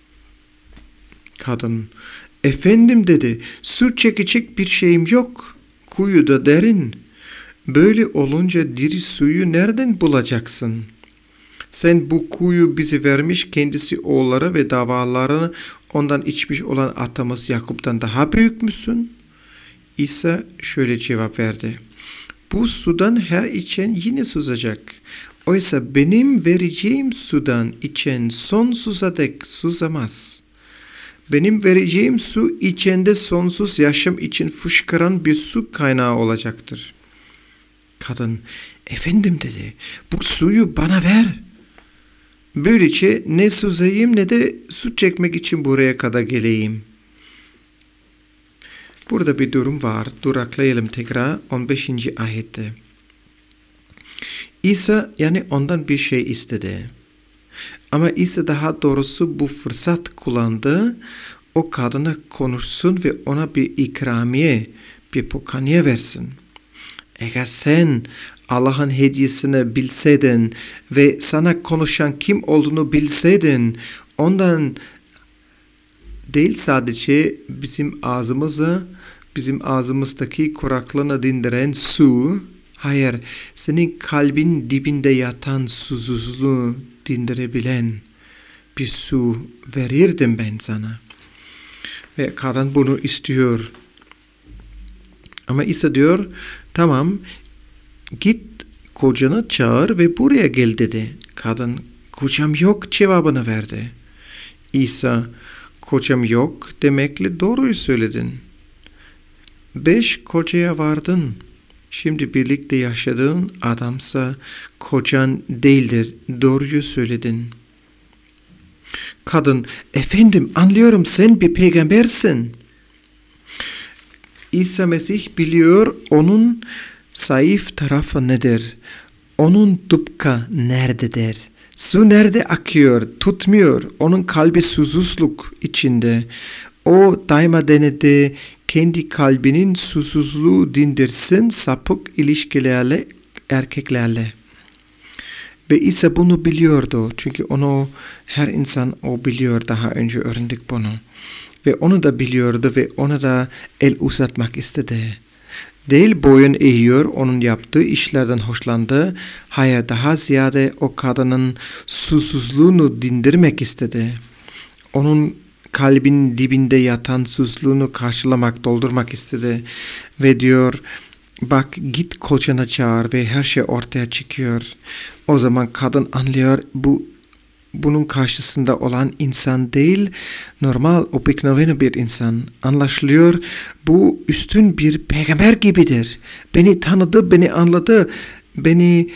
Kadın, efendim dedi, su çekecek bir şeyim yok. Kuyu da derin. Böyle olunca diri suyu nereden bulacaksın? Sen bu kuyu bize vermiş kendisi oğulları ve davalarını ondan içmiş olan atamız Yakup'tan daha büyük müsün? İsa şöyle cevap verdi. Bu sudan her içen yine susacak. Oysa benim vereceğim sudan içen sonsuza dek susamaz. Benim vereceğim su içende sonsuz yaşam için fışkıran bir su kaynağı olacaktır. Kadın, efendim dedi, bu suyu bana ver. Böylece ne susayım ne de su çekmek için buraya kadar geleyim. Burada bir durum var. Duraklayalım tekrar on beşinci ayette. İsa yani ondan bir şey istedi. Ama İsa daha doğrusu bu fırsat kullandı. O kadına konuşsun ve ona bir ikramiye, bir pokaniye versin. Eğer sen Allah'ın hediyesini bilseydin ve sana konuşan kim olduğunu bilseydin, ondan değil sadece bizim ağzımızı, bizim ağzımızdaki kuraklığını dindiren su, hayır, senin kalbin dibinde yatan susuzluğu dindirebilen bir su verirdim ben sana. Ve kadın bunu istiyor. Ama İsa diyor, tamam, git kocanı çağır ve buraya gel dedi. Kadın, kocam yok cevabını verdi. İsa, kocam yok demekle doğruyu söyledin. Beş kocaya vardın. Şimdi birlikte yaşadığın adamsa kocan değildir. Doğruyu söyledin. Kadın, efendim anlıyorum sen bir peygambersin. İsa Mesih biliyor onun zayıf tarafı nedir? Onun dupka nerededir? Su nerede akıyor, tutmuyor. Onun kalbi susuzluk içinde. O daima denedi kendi kalbinin susuzluğu dindirsin sapık ilişkilerle, erkeklerle. Ve İsa bunu biliyordu. Çünkü onu her insan o biliyor. Daha önce öğrendik bunu. Ve onu da biliyordu ve ona da el uzatmak istedi. Değil boyun eğiyor, onun yaptığı işlerden hoşlandı. Hayır, daha ziyade o kadının susuzluğunu dindirmek istedi. Onun kalbin dibinde yatan susuzluğunu karşılamak, doldurmak istedi. Ve diyor, bak git kocana çağır ve her şey ortaya çıkıyor. O zaman kadın anlıyor, bu bunun karşısında olan insan değil, normal, obiknovene bir insan. Anlaşılıyor, bu üstün bir peygamber gibidir. Beni tanıdı, beni anladı, beni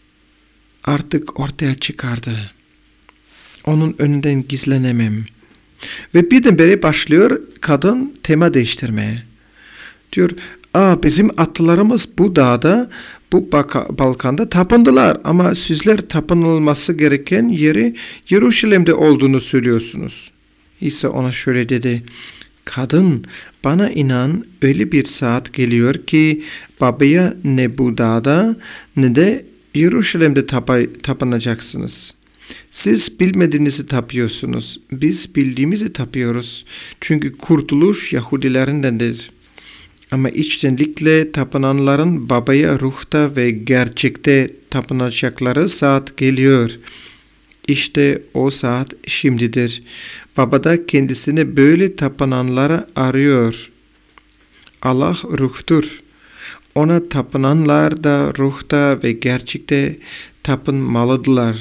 artık ortaya çıkardı. Onun önünden gizlenemem. Ve birdenbire başlıyor kadın tema değiştirmeye. Diyor, aa bizim atalarımız bu dağda, bu Balkan'da tapındılar ama sizler tapınılması gereken yeri Yeruşalim'de olduğunu söylüyorsunuz. İsa ona şöyle dedi, kadın bana inan öyle bir saat geliyor ki babaya ne bu dağda ne de Yeruşalim'de tap- tapınacaksınız. Siz bilmediğinizi tapıyorsunuz, biz bildiğimizi tapıyoruz. Çünkü kurtuluş Yahudilerindendir. Ama içtenlikle tapınanların babaya ruhta ve gerçekte tapınacakları saat geliyor. İşte o saat şimdidir. Baba da kendisini böyle tapınanlara arıyor. Allah ruhtur. Ona tapınanlar da ruhta ve gerçekte tapınmalıdırlar.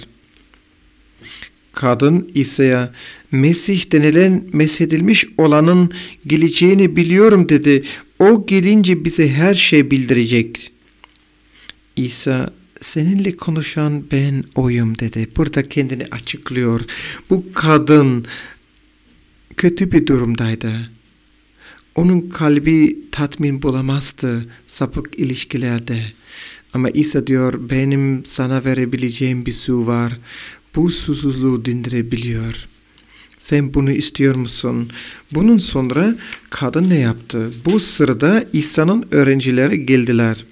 Kadın İsa'ya, Mesih denilen meshedilmiş olanın geleceğini biliyorum dedi. O gelince bize her şey bildirecek. İsa, seninle konuşan ben oyum dedi. Burada kendini açıklıyor. Bu kadın kötü bir durumdaydı. Onun kalbi tatmin bulamazdı sapık ilişkilerde. Ama İsa diyor, benim sana verebileceğim bir su var. Bu susuzluğu dindirebiliyor. Sen bunu istiyor musun? Bunun sonra kadın ne yaptı? Bu sırada İsa'nın öğrencileri geldiler.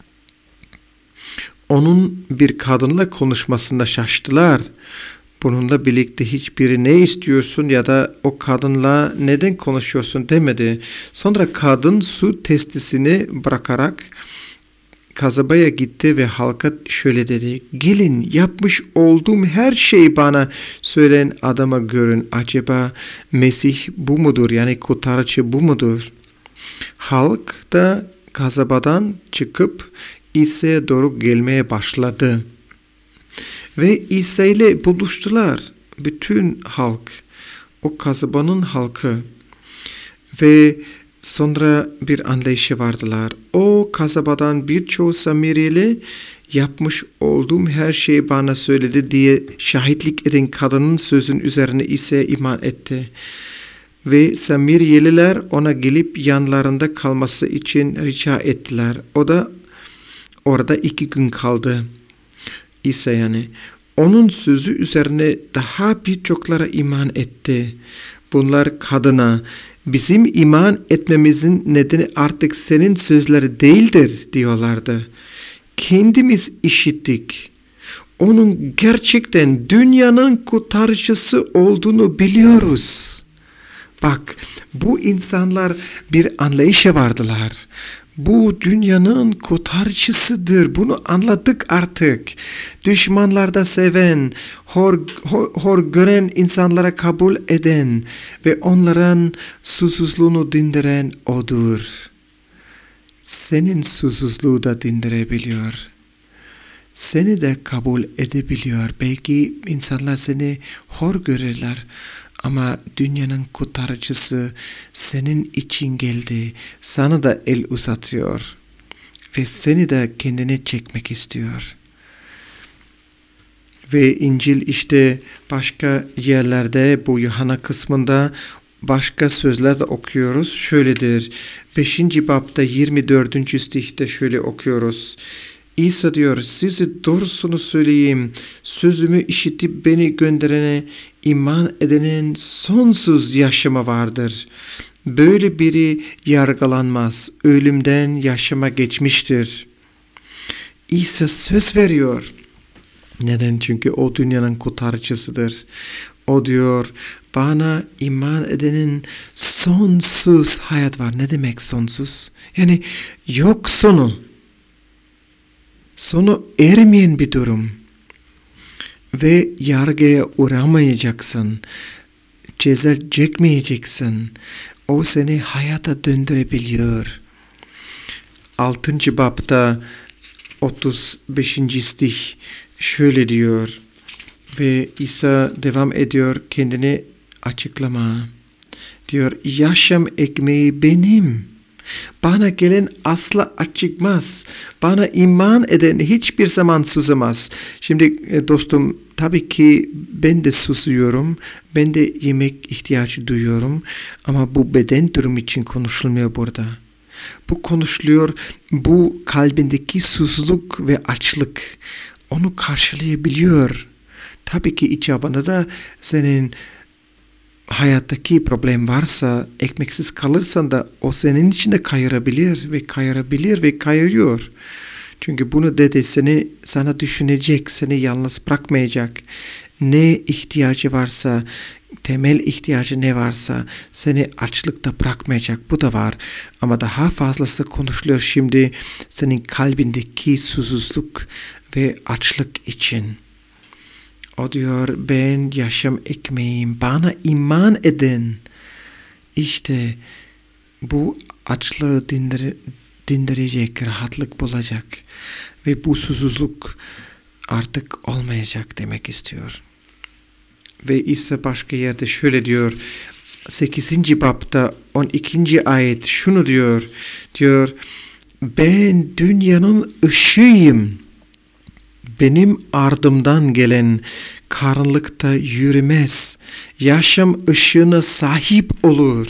Onun bir kadınla konuşmasında şaştılar. Bununla birlikte hiçbiri ne istiyorsun ya da o kadınla neden konuşuyorsun demedi. Sonra kadın su testisini bırakarak kasabaya gitti ve halka şöyle dedi. Gelin, yapmış olduğum her şeyi bana söyleyen adama görün. Acaba Mesih bu mudur? Yani kurtarıcı bu mudur? Halk da kasabadan çıkıp İsa'ya doğru gelmeye başladı. Ve İsa ile buluştular. Bütün halk. O kasabanın halkı. Ve sonra bir anlayışı vardılar. O kasabadan birçoğu Samiriyeli yapmış olduğum her şeyi bana söyledi diye şahitlik eden kadının sözün üzerine İsa'ya iman etti. Ve Samiriyeliler ona gelip yanlarında kalması için rica ettiler. O da orada iki gün kaldı. İsa yani. Onun sözü üzerine daha birçoklara iman etti. Bunlar kadına, bizim iman etmemizin nedeni artık senin sözleri değildir diyorlardı. Kendimiz işittik. Onun gerçekten dünyanın kurtarıcısı olduğunu biliyoruz. Bak, bu insanlar bir anlayışa vardılar. Bu dünyanın kurtarıcısıdır. Bunu anladık artık. Düşmanlar da seven, hor, hor, hor gören insanlara kabul eden ve onların susuzluğunu dindiren odur. Senin susuzluğu da dindirebiliyor. Seni de kabul edebiliyor. Belki insanlar seni hor görürler. Ama dünyanın kurtarıcısı senin için geldi. Sana da el uzatıyor. Ve seni de kendine çekmek istiyor. Ve İncil işte başka yerlerde bu Yuhanna kısmında başka sözler de okuyoruz. Şöyledir. beşinci babda yirmi dördüncü stihte şöyle okuyoruz. İsa diyor, size doğrusunu söyleyeyim, sözümü işitip beni gönderene iman edenin sonsuz yaşamı vardır. Böyle biri yargılanmaz, ölümden yaşama geçmiştir. İsa söz veriyor. Neden? Çünkü o dünyanın kurtarıcısıdır. O diyor, bana iman edenin sonsuz hayat var. Ne demek sonsuz? Yani yok sonu. Sonu ermeyen bir durum. Ve yargıya uğramayacaksın. Ceza çekmeyeceksin. O seni hayata döndürebiliyor. altıncı babda otuz beşinci stih şöyle diyor. Ve İsa devam ediyor kendini açıklama. Diyor, yaşam ekmeği benim. Bana gelen asla acıkmaz. Bana iman eden hiçbir zaman susamaz. Şimdi dostum, tabii ki ben de susuyorum. Ben de yemek ihtiyacı duyuyorum. Ama bu beden durumu için konuşulmuyor burada. Bu konuşuluyor, bu kalbindeki susuzluk ve açlık. Onu karşılayabiliyor. Tabii ki icabında da senin hayattaki problem varsa, ekmeksiz kalırsan da o senin içinde kayırabilir ve kayırabilir ve kayırıyor. Çünkü bunu dede seni sana düşünecek, seni yalnız bırakmayacak. Ne ihtiyacı varsa, temel ihtiyacı ne varsa seni açlıkta bırakmayacak. Bu da var. Ama daha fazlası konuşuluyor şimdi senin kalbindeki susuzluk ve açlık için. O diyor, ben yaşam ekmeğim, bana iman edin. İşte bu açlığı dindir, dindirecek, rahatlık bulacak. Ve bu susuzluk artık olmayacak demek istiyor. Ve İsa başka yerde şöyle diyor, sekizinci babda on ikinci ayet şunu diyor, diyor, ben dünyanın ışığıyım. Benim ardımdan gelen karanlıkta yürümez. Yaşam ışığına sahip olur.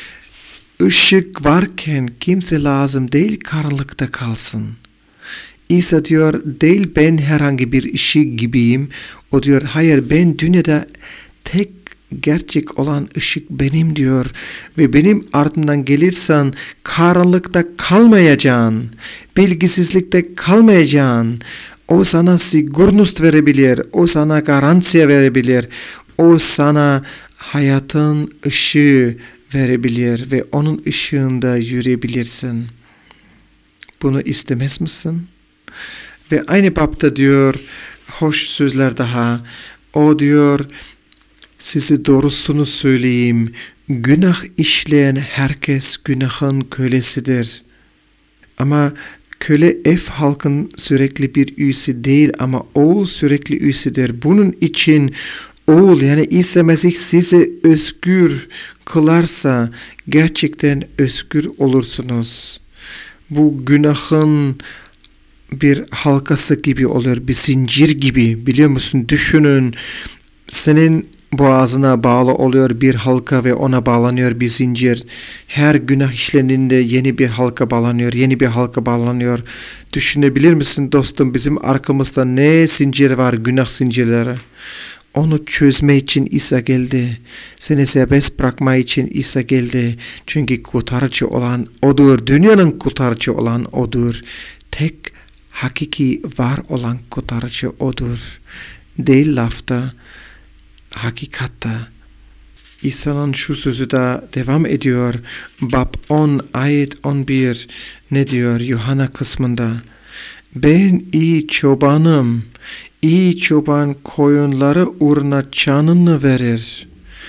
Işık varken kimse lazım değil karanlıkta kalsın. İsa diyor, değil ben herhangi bir ışık gibiyim. O diyor, hayır ben dünyada tek gerçek olan ışık benim diyor. Ve benim ardımdan gelirsen karanlıkta kalmayacaksın. Bilgisizlikte kalmayacaksın. O sana sigornost verebilir. O sana garantiye verebilir. O sana hayatın ışığı verebilir. Ve onun ışığında yürüyebilirsin. Bunu istemez misin? Ve aynı babda diyor, hoş sözler daha. O diyor, size doğrusunu söyleyeyim. Günah işleyen herkes günahın kölesidir. Ama köle ev halkın sürekli bir üyesi değil ama oğul sürekli üyesidir. Bunun için oğul yani İsa Mesih sizi özgür kılarsa gerçekten özgür olursunuz. Bu günahın bir halkası gibi oluyor, bir zincir gibi, biliyor musun? Düşünün, senin boğazına bağlı oluyor bir halka ve ona bağlanıyor bir zincir. Her günah işlendiğinde yeni bir halka bağlanıyor, yeni bir halka bağlanıyor. Düşünebilir misin dostum, bizim arkamızda ne zincir var, günah zincirleri. Onu çözme için İsa geldi. Seni serbest bırakma için İsa geldi. Çünkü kurtarıcı olan O'dur. Dünyanın kurtarıcı olan O'dur. Tek hakiki var olan kurtarıcı O'dur. Değil lafta, hakikatta. İsa'nın şu sözü de devam ediyor. Bab on ayet on bir ne diyor Yuhanna kısmında? Ben iyi çobanım. İyi çoban koyunları uğruna canını verir.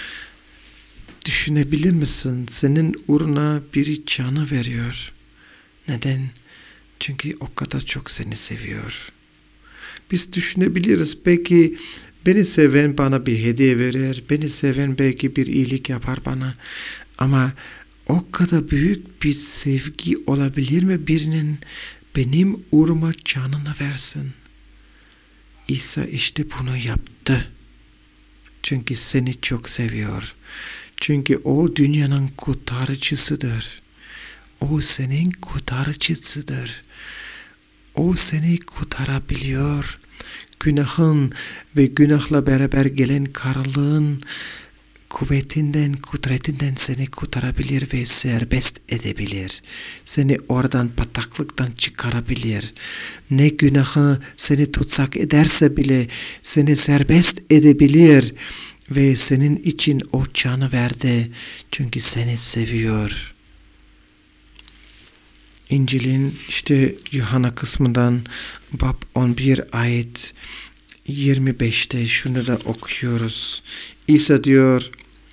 Düşünebilir misin? Senin uğruna biri canı veriyor. Neden? Çünkü o kadar çok seni seviyor. Biz düşünebiliriz. Belki beni seven bana bir hediye verir. Beni seven belki bir iyilik yapar bana. Ama o kadar büyük bir sevgi olabilir mi birinin benim uğruma canını versin? İsa işte bunu yaptı. Çünkü seni çok seviyor. Çünkü o dünyanın kurtarıcısıdır. O senin kurtarıcısıdır. O seni kurtarabiliyor. Günahın ve günahla beraber gelen karalığın kuvvetinden, kudretinden seni kurtarabilir ve serbest edebilir. Seni oradan bataklıktan çıkarabilir. Ne günahı seni tutsak ederse bile seni serbest edebilir. Ve senin için o canı verdi. Çünkü seni seviyor. İncil'in işte Yuhanna kısmından bab on bir ayet yirmi beşte şunu da okuyoruz. İsa diyor,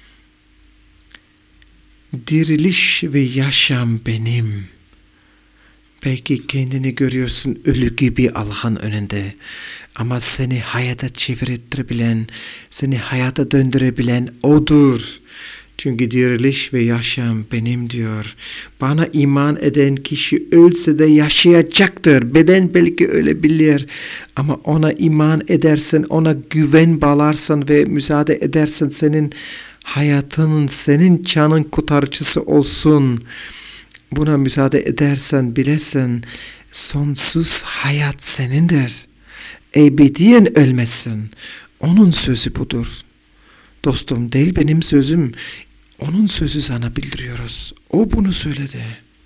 diriliş ve yaşam benim. Belki kendini görüyorsun ölü gibi Allah'ın önünde. Ama seni hayata çevirebilen, seni hayata döndürebilen O'dur. Çünkü diriliş ve yaşam benim diyor. Bana iman eden kişi ölse de yaşayacaktır. Beden belki ölebilir. Ama ona iman edersen, ona güven bağlarsan ve müsaade edersen senin hayatının, senin canın kurtarıcısı olsun. Buna müsaade edersen bilesin sonsuz hayat senindir. Ebediyen ölmesin. Onun sözü budur. Dostum değil benim sözüm. Onun sözü sana bildiriyoruz. O bunu söyledi.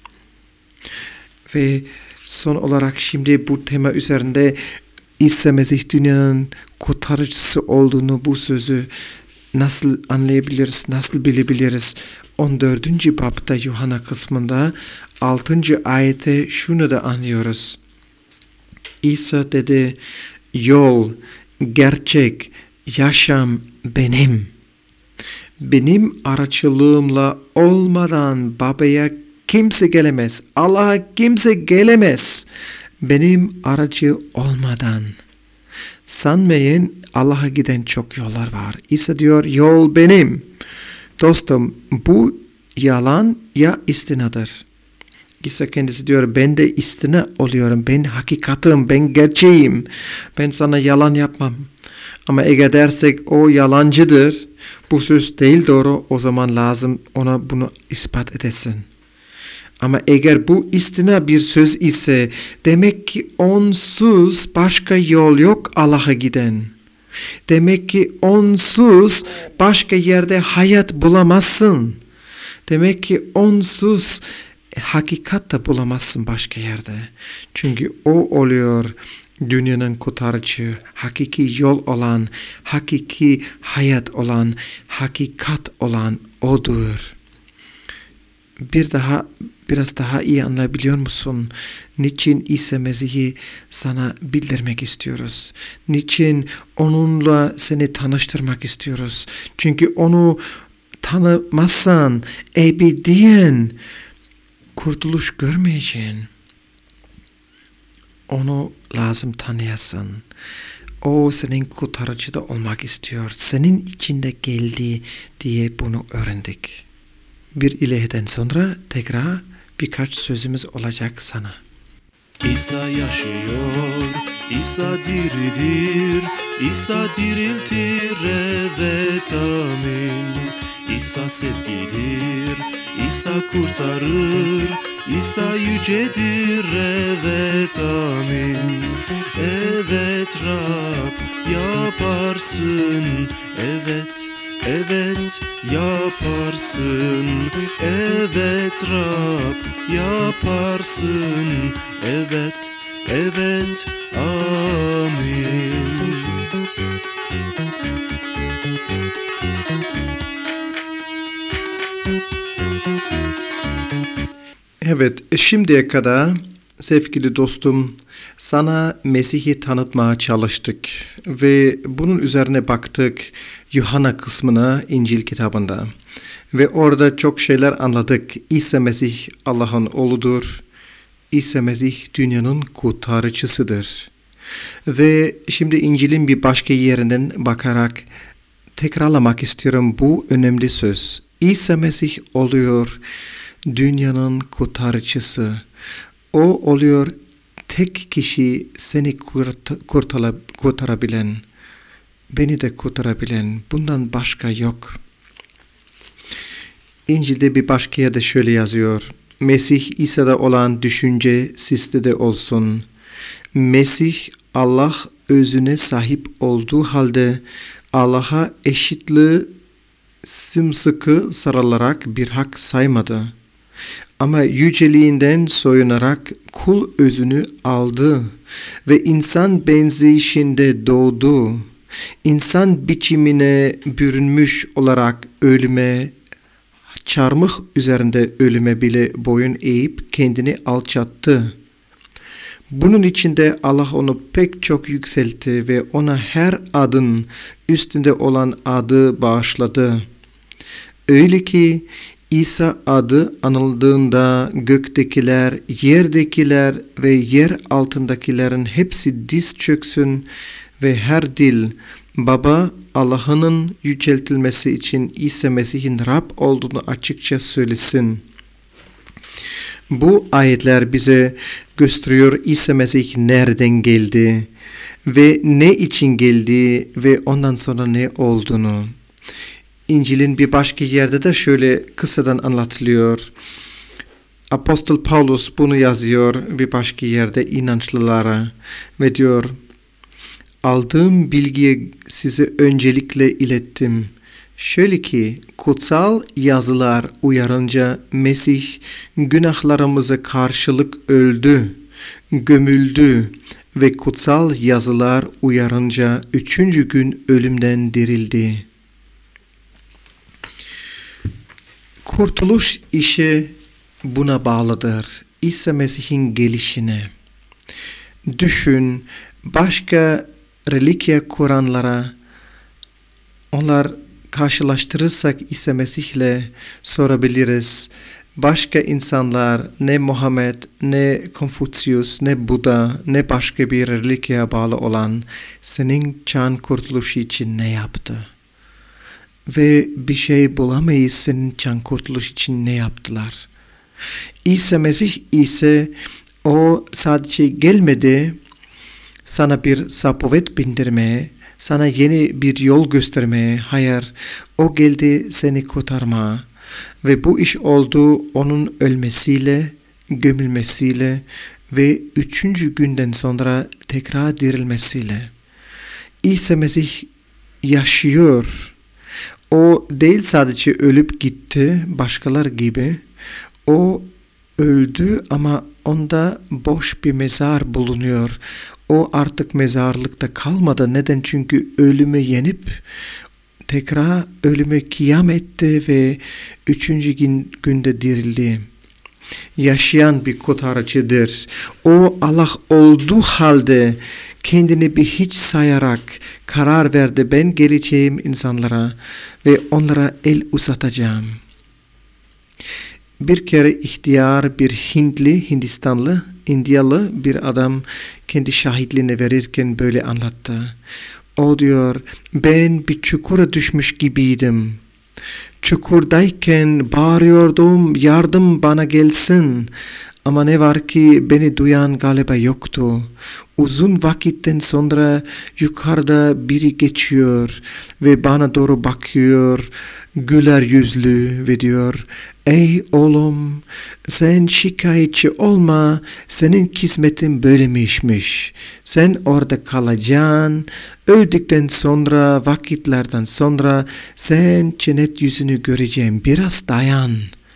Ve son olarak şimdi bu tema üzerinde İsa Mesih dünyanın kurtarıcısı olduğunu, bu sözü nasıl anlayabiliriz, nasıl bilebiliriz? on dördüncü babda Yuhanna kısmında altıncı ayette şunu da anlıyoruz. İsa dedi, yol, gerçek, yaşam benim. Benim aracılığımla olmadan babaya kimse gelemez. Allah'a kimse gelemez. Benim aracı olmadan. Sanmayın, Allah'a giden çok yollar var. İsa diyor, yol benim. Dostum, bu yalan ya istinadır. İsa kendisi diyor, ben de istina oluyorum. Ben hakikatim, ben gerçeğim. Ben sana yalan yapmam. Ama eğer dersek o yalancıdır, bu söz değil doğru, o zaman lazım ona bunu ispat edesin. Ama eğer bu istina bir söz ise demek ki onsuz başka yol yok Allah'a giden. Demek ki onsuz başka yerde hayat bulamazsın. Demek ki onsuz hakikat da bulamazsın başka yerde. Çünkü o oluyor dünyanın kurtarıcı, hakiki yol olan, hakiki hayat olan, hakikat olan O'dur. Bir daha, biraz daha iyi anlayabiliyor musun? Niçin İsa Mesih'i sana bildirmek istiyoruz? Niçin onunla seni tanıştırmak istiyoruz? Çünkü onu tanımazsan ebediyen kurtuluş görmeyeceksin. Onu lazım tanıyasın. O senin kurtarıcı da olmak istiyor. Senin içinde geldi diye bunu öğrendik. Bir ilahiden sonra tekrar birkaç sözümüz olacak sana. İsa yaşıyor, İsa diridir, İsa diriltir, evet amin. İsa sevgidir, İsa kurtarır, İsa yücedir, evet amin. Evet Rab yaparsın, evet, evet yaparsın, evet Rab yaparsın, evet, evet amin. Evet, şimdiye kadar sevgili dostum sana Mesih'i tanıtmaya çalıştık ve bunun üzerine baktık Yuhanna kısmına İncil kitabında ve orada çok şeyler anladık. İsa Mesih Allah'ın oğludur. İsa Mesih dünyanın kurtarıcısıdır. Ve şimdi İncil'in bir başka yerinden bakarak tekrarlamak istiyorum bu önemli söz. İsa Mesih oluyor dünyanın kurtarıcısı. O oluyor tek kişi seni kurt- kurtala- kurtarabilen, beni de kurtarabilen. Bundan başka yok. İncil'de bir başka yerde şöyle yazıyor. Mesih İsa'da olan düşünce sizde de olsun. Mesih Allah özüne sahip olduğu halde Allah'a eşitliği sımsıkı sarılarak bir hak saymadı. Ama yüceliğinden soyunarak kul özünü aldı ve insan benzeyişinde doğdu. İnsan biçimine bürünmüş olarak ölüme, çarmıh üzerinde ölüme bile boyun eğip kendini alçattı. Bunun içinde Allah onu pek çok yükseltti ve ona her adın üstünde olan adı bağışladı. Öyle ki İsa adı anıldığında göktekiler, yerdekiler ve yer altındakilerin hepsi diz çöksün ve her dil Baba Allah'ın yüceltilmesi için İsa Mesih'in Rab olduğunu açıkça söylesin. Bu ayetler bize gösteriyor İsa Mesih nereden geldi ve ne için geldi ve ondan sonra ne olduğunu. İncil'in bir başka yerde de şöyle kısadan anlatılıyor. Apostol Paulus bunu yazıyor bir başka yerde inançlılara ve diyor: aldığım bilgiyi size öncelikle ilettim. Şöyle ki kutsal yazılar uyarınca Mesih günahlarımıza karşılık öldü, gömüldü ve kutsal yazılar uyarınca üçüncü gün ölümden dirildi. Kurtuluş işi buna bağlıdır. İsa Mesih'in gelişine. Düşün, başka relikya kuranlara, onlar karşılaştırırsak İsa Mesih'le sorabiliriz. Başka insanlar, ne Muhammed, ne Konfüçyüs, ne Buda, ne başka bir religiye bağlı olan senin can kurtuluşu için ne yaptı? Ve bir şey bulamayız senin can kurtuluş için ne yaptılar? İsa Mesih ise o sadece gelmedi sana bir sapovet bindirmeye, sana yeni bir yol göstermeye. Hayır, o geldi seni kurtarmaya. Ve bu iş oldu onun ölmesiyle, gömülmesiyle ve üçüncü günden sonra tekrar dirilmesiyle. İsa Mesih yaşıyor. O değil sadece ölüp gitti başkalar gibi. O öldü ama onda boş bir mezar bulunuyor. O artık mezarlıkta kalmadı. Neden? Çünkü ölümü yenip tekrar ölüme kıyam etti ve üçüncü gün, günde dirildi. Yaşayan bir kurtarıcıdır. O Allah olduğu halde kendini bir hiç sayarak karar verdi. Ben geleceğim insanlara ve onlara el uzatacağım. Bir kere ihtiyar bir Hintli, Hindistanlı, Indiyalı bir adam kendi şahitliğini verirken böyle anlattı. O diyor, ben bir çukura düşmüş gibiydim. Çukurdayken bağırıyordum, yardım bana gelsin. Ama ne var ki beni duyan galiba yoktu. Uzun vakitten sonra yukarıda biri geçiyor ve bana doğru bakıyor, güler yüzlü ve diyor, ey oğlum sen şikayetçi olma, senin kismetin böylemişmiş. Sen orada kalacaksın, öldükten sonra vakitlerden sonra sen cennet yüzünü göreceğim, biraz dayan.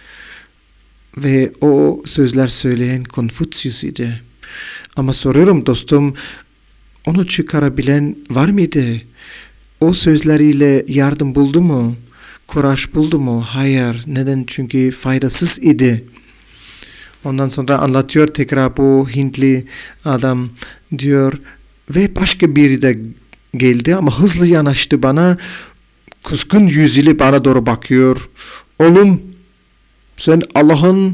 Ve o sözler söyleyen Konfüçyüs idi. Ama soruyorum dostum, onu çıkarabilen var mıydı? O sözleriyle yardım buldu mu? Kuraj buldu mu? Hayır. Neden? Çünkü faydasız idi. Ondan sonra anlatıyor tekrar bu Hintli adam diyor ve başka biri de geldi ama hızlı yanaştı bana. Kızgın yüzüyle bana doğru bakıyor. Oğlum sen Allah'ın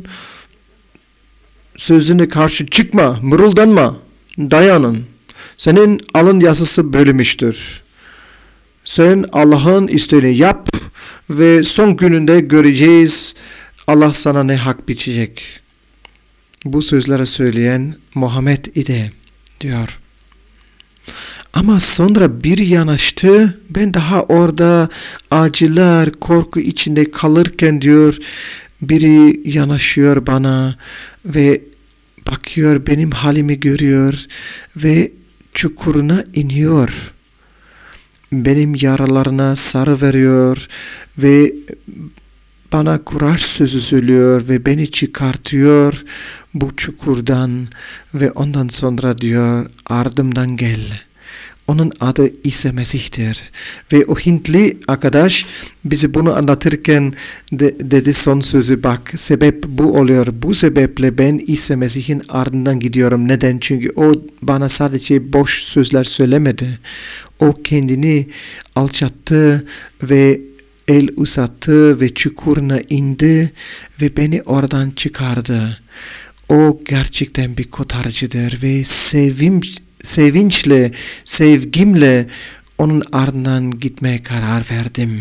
sözüne karşı çıkma, mırıldanma, dayanın. Senin alın yazısı bölünmüştür. Sen Allah'ın isteğini yap ve son gününde göreceğiz Allah sana ne hak biçecek. Bu sözleri söyleyen Muhammed idi diyor. Ama sonra bir yanaştı. Ben daha orada acılar, korku içinde kalırken diyor, biri yanaşıyor bana ve bakıyor, benim halimi görüyor ve çukuruna iniyor. Benim yaralarına sarı veriyor ve bana kuraj sözü söylüyor ve beni çıkartıyor bu çukurdan ve ondan sonra diyor, ardımdan gel. Onun adı İsa Mesih'tir. Ve o Hintli arkadaş bize bunu anlatırken de, dedi son sözü, bak sebep bu oluyor. Bu sebeple ben İsa Mesih'in ardından gidiyorum. Neden? Çünkü o bana sadece boş sözler söylemedi. O kendini alçattı ve el uzattı ve çukuruna indi ve beni oradan çıkardı. O gerçekten bir kurtarıcıdır ve sevim, sevinçle, sevgimle onun ardından gitmeye karar verdim.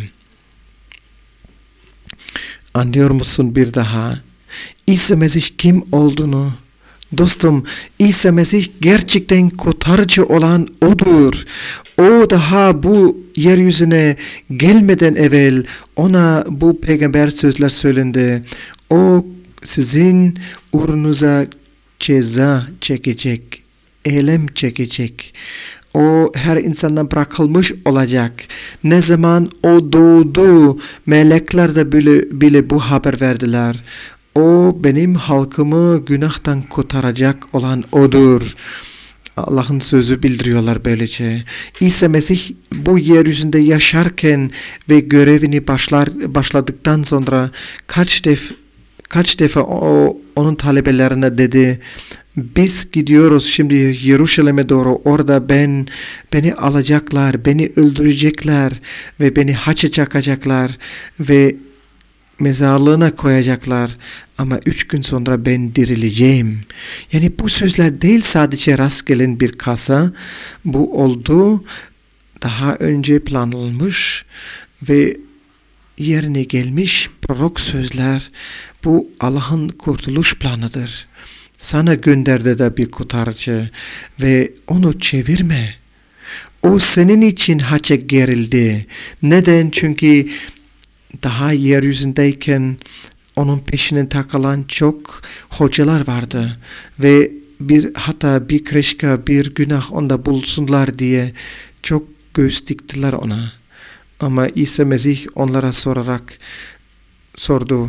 Anlıyor musun bir daha? İsa Mesih kim olduğunu? Dostum, İsa Mesih gerçekten kurtarıcı olan O'dur. O daha bu yeryüzüne gelmeden evvel ona bu peygamber sözler söylendi. O sizin uğrunuza ceza çekecek, elem çekecek. O her insandan bırakılmış olacak. Ne zaman o doğdu, melekler de bile, bile bu haber verdiler. O benim halkımı günahtan kurtaracak olan O'dur. Allah'ın sözü bildiriyorlar böylece. İsa Mesih bu yeryüzünde yaşarken ve görevini başlar, başladıktan sonra kaç defa kaç defa o, onun talebelerine dedi, biz gidiyoruz şimdi Yeruşalim'e doğru, orada ben beni alacaklar, beni öldürecekler ve beni haça çakacaklar ve mezarlığına koyacaklar ama üç gün sonra ben dirileceğim. Yani bu sözler değil sadece rastgele bir kasa, bu oldu, daha önce planlanmış ve yerine gelmiş prorok sözler. Bu Allah'ın kurtuluş planıdır. Sana gönderdi de bir kurtarıcı ve onu çevirme. O senin için haça gerildi. Neden? Çünkü daha yeryüzündeyken onun peşine takılan çok hocalar vardı ve bir hatta bir kreşka, bir günah onda bulsunlar diye çok göz diktiler ona. Ama İsa Mesih onlara sorarak sordu,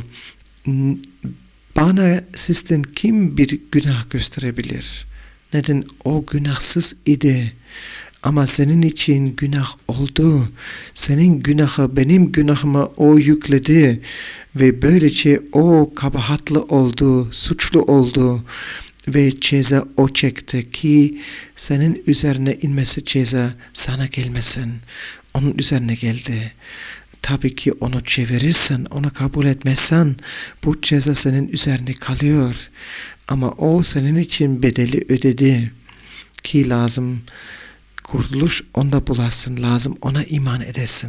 bana sizden kim bir günah gösterebilir? Neden? O günahsız idi. Ama senin için günah oldu. Senin günahı benim günahıma o yükledi. Ve böylece o kabahatli oldu, suçlu oldu. Ve ceza o çekti ki senin üzerine inmesi ceza sana gelmesin. Onun üzerine geldi. Tabii ki onu çevirirsen, onu kabul etmezsen bu ceza senin üzerine kalıyor. Ama o senin için bedeli ödedi. Ki lazım kurtuluş onda bulasın, lazım ona iman edesin.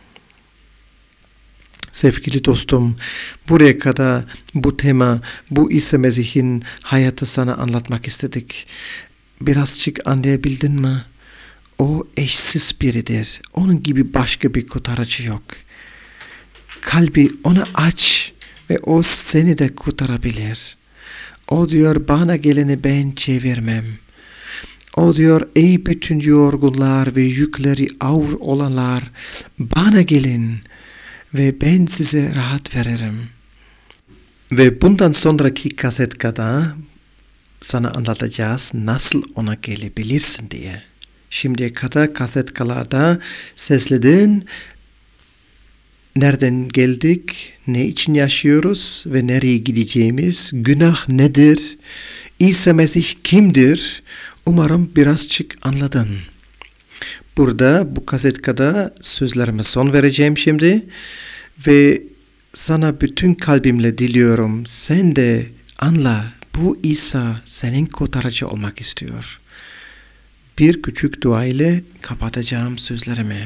Sevgili dostum, buraya kadar bu tema, bu İsa Mesih'in hayatı sana anlatmak istedik. Birazcık anlayabildin mi? O eşsiz biridir. Onun gibi başka bir kurtarıcı yok. Kalbi ona aç ve o seni de kurtarabilir. O diyor, bana geleni ben çevirmem. O diyor, ey bütün yorgunlar ve yükleri ağır olanlar, bana gelin ve ben size rahat veririm. Ve bundan sonraki kasetkada sana anlatacağız nasıl ona gelebilirsin diye. Şimdiye kadar kasetkalarda sesledin, nereden geldik, ne için yaşıyoruz ve nereye gideceğimiz, günah nedir, İsa Mesih kimdir? Umarım birazcık anladın. Burada bu kasetkada sözlerime son vereceğim şimdi ve sana bütün kalbimle diliyorum, sen de anla, bu İsa senin kurtarıcı olmak istiyor. Bir küçük dua ile kapatacağım sözlerimi.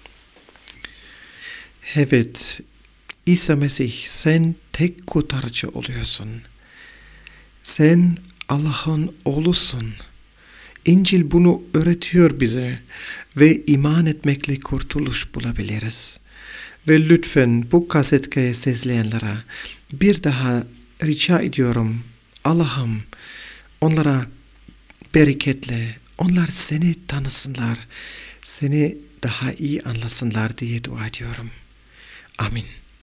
Evet, İsa Mesih, sen tek kurtarıcı oluyorsun. Sen Allah'ın oğlusun. İncil bunu öğretiyor bize ve iman etmekle kurtuluş bulabiliriz. Ve lütfen bu kasetkeyi izleyenlere bir daha rica ediyorum. Allah'ım onlara bereketle, onlar seni tanısınlar, seni daha iyi anlasınlar diye dua ediyorum. Amin.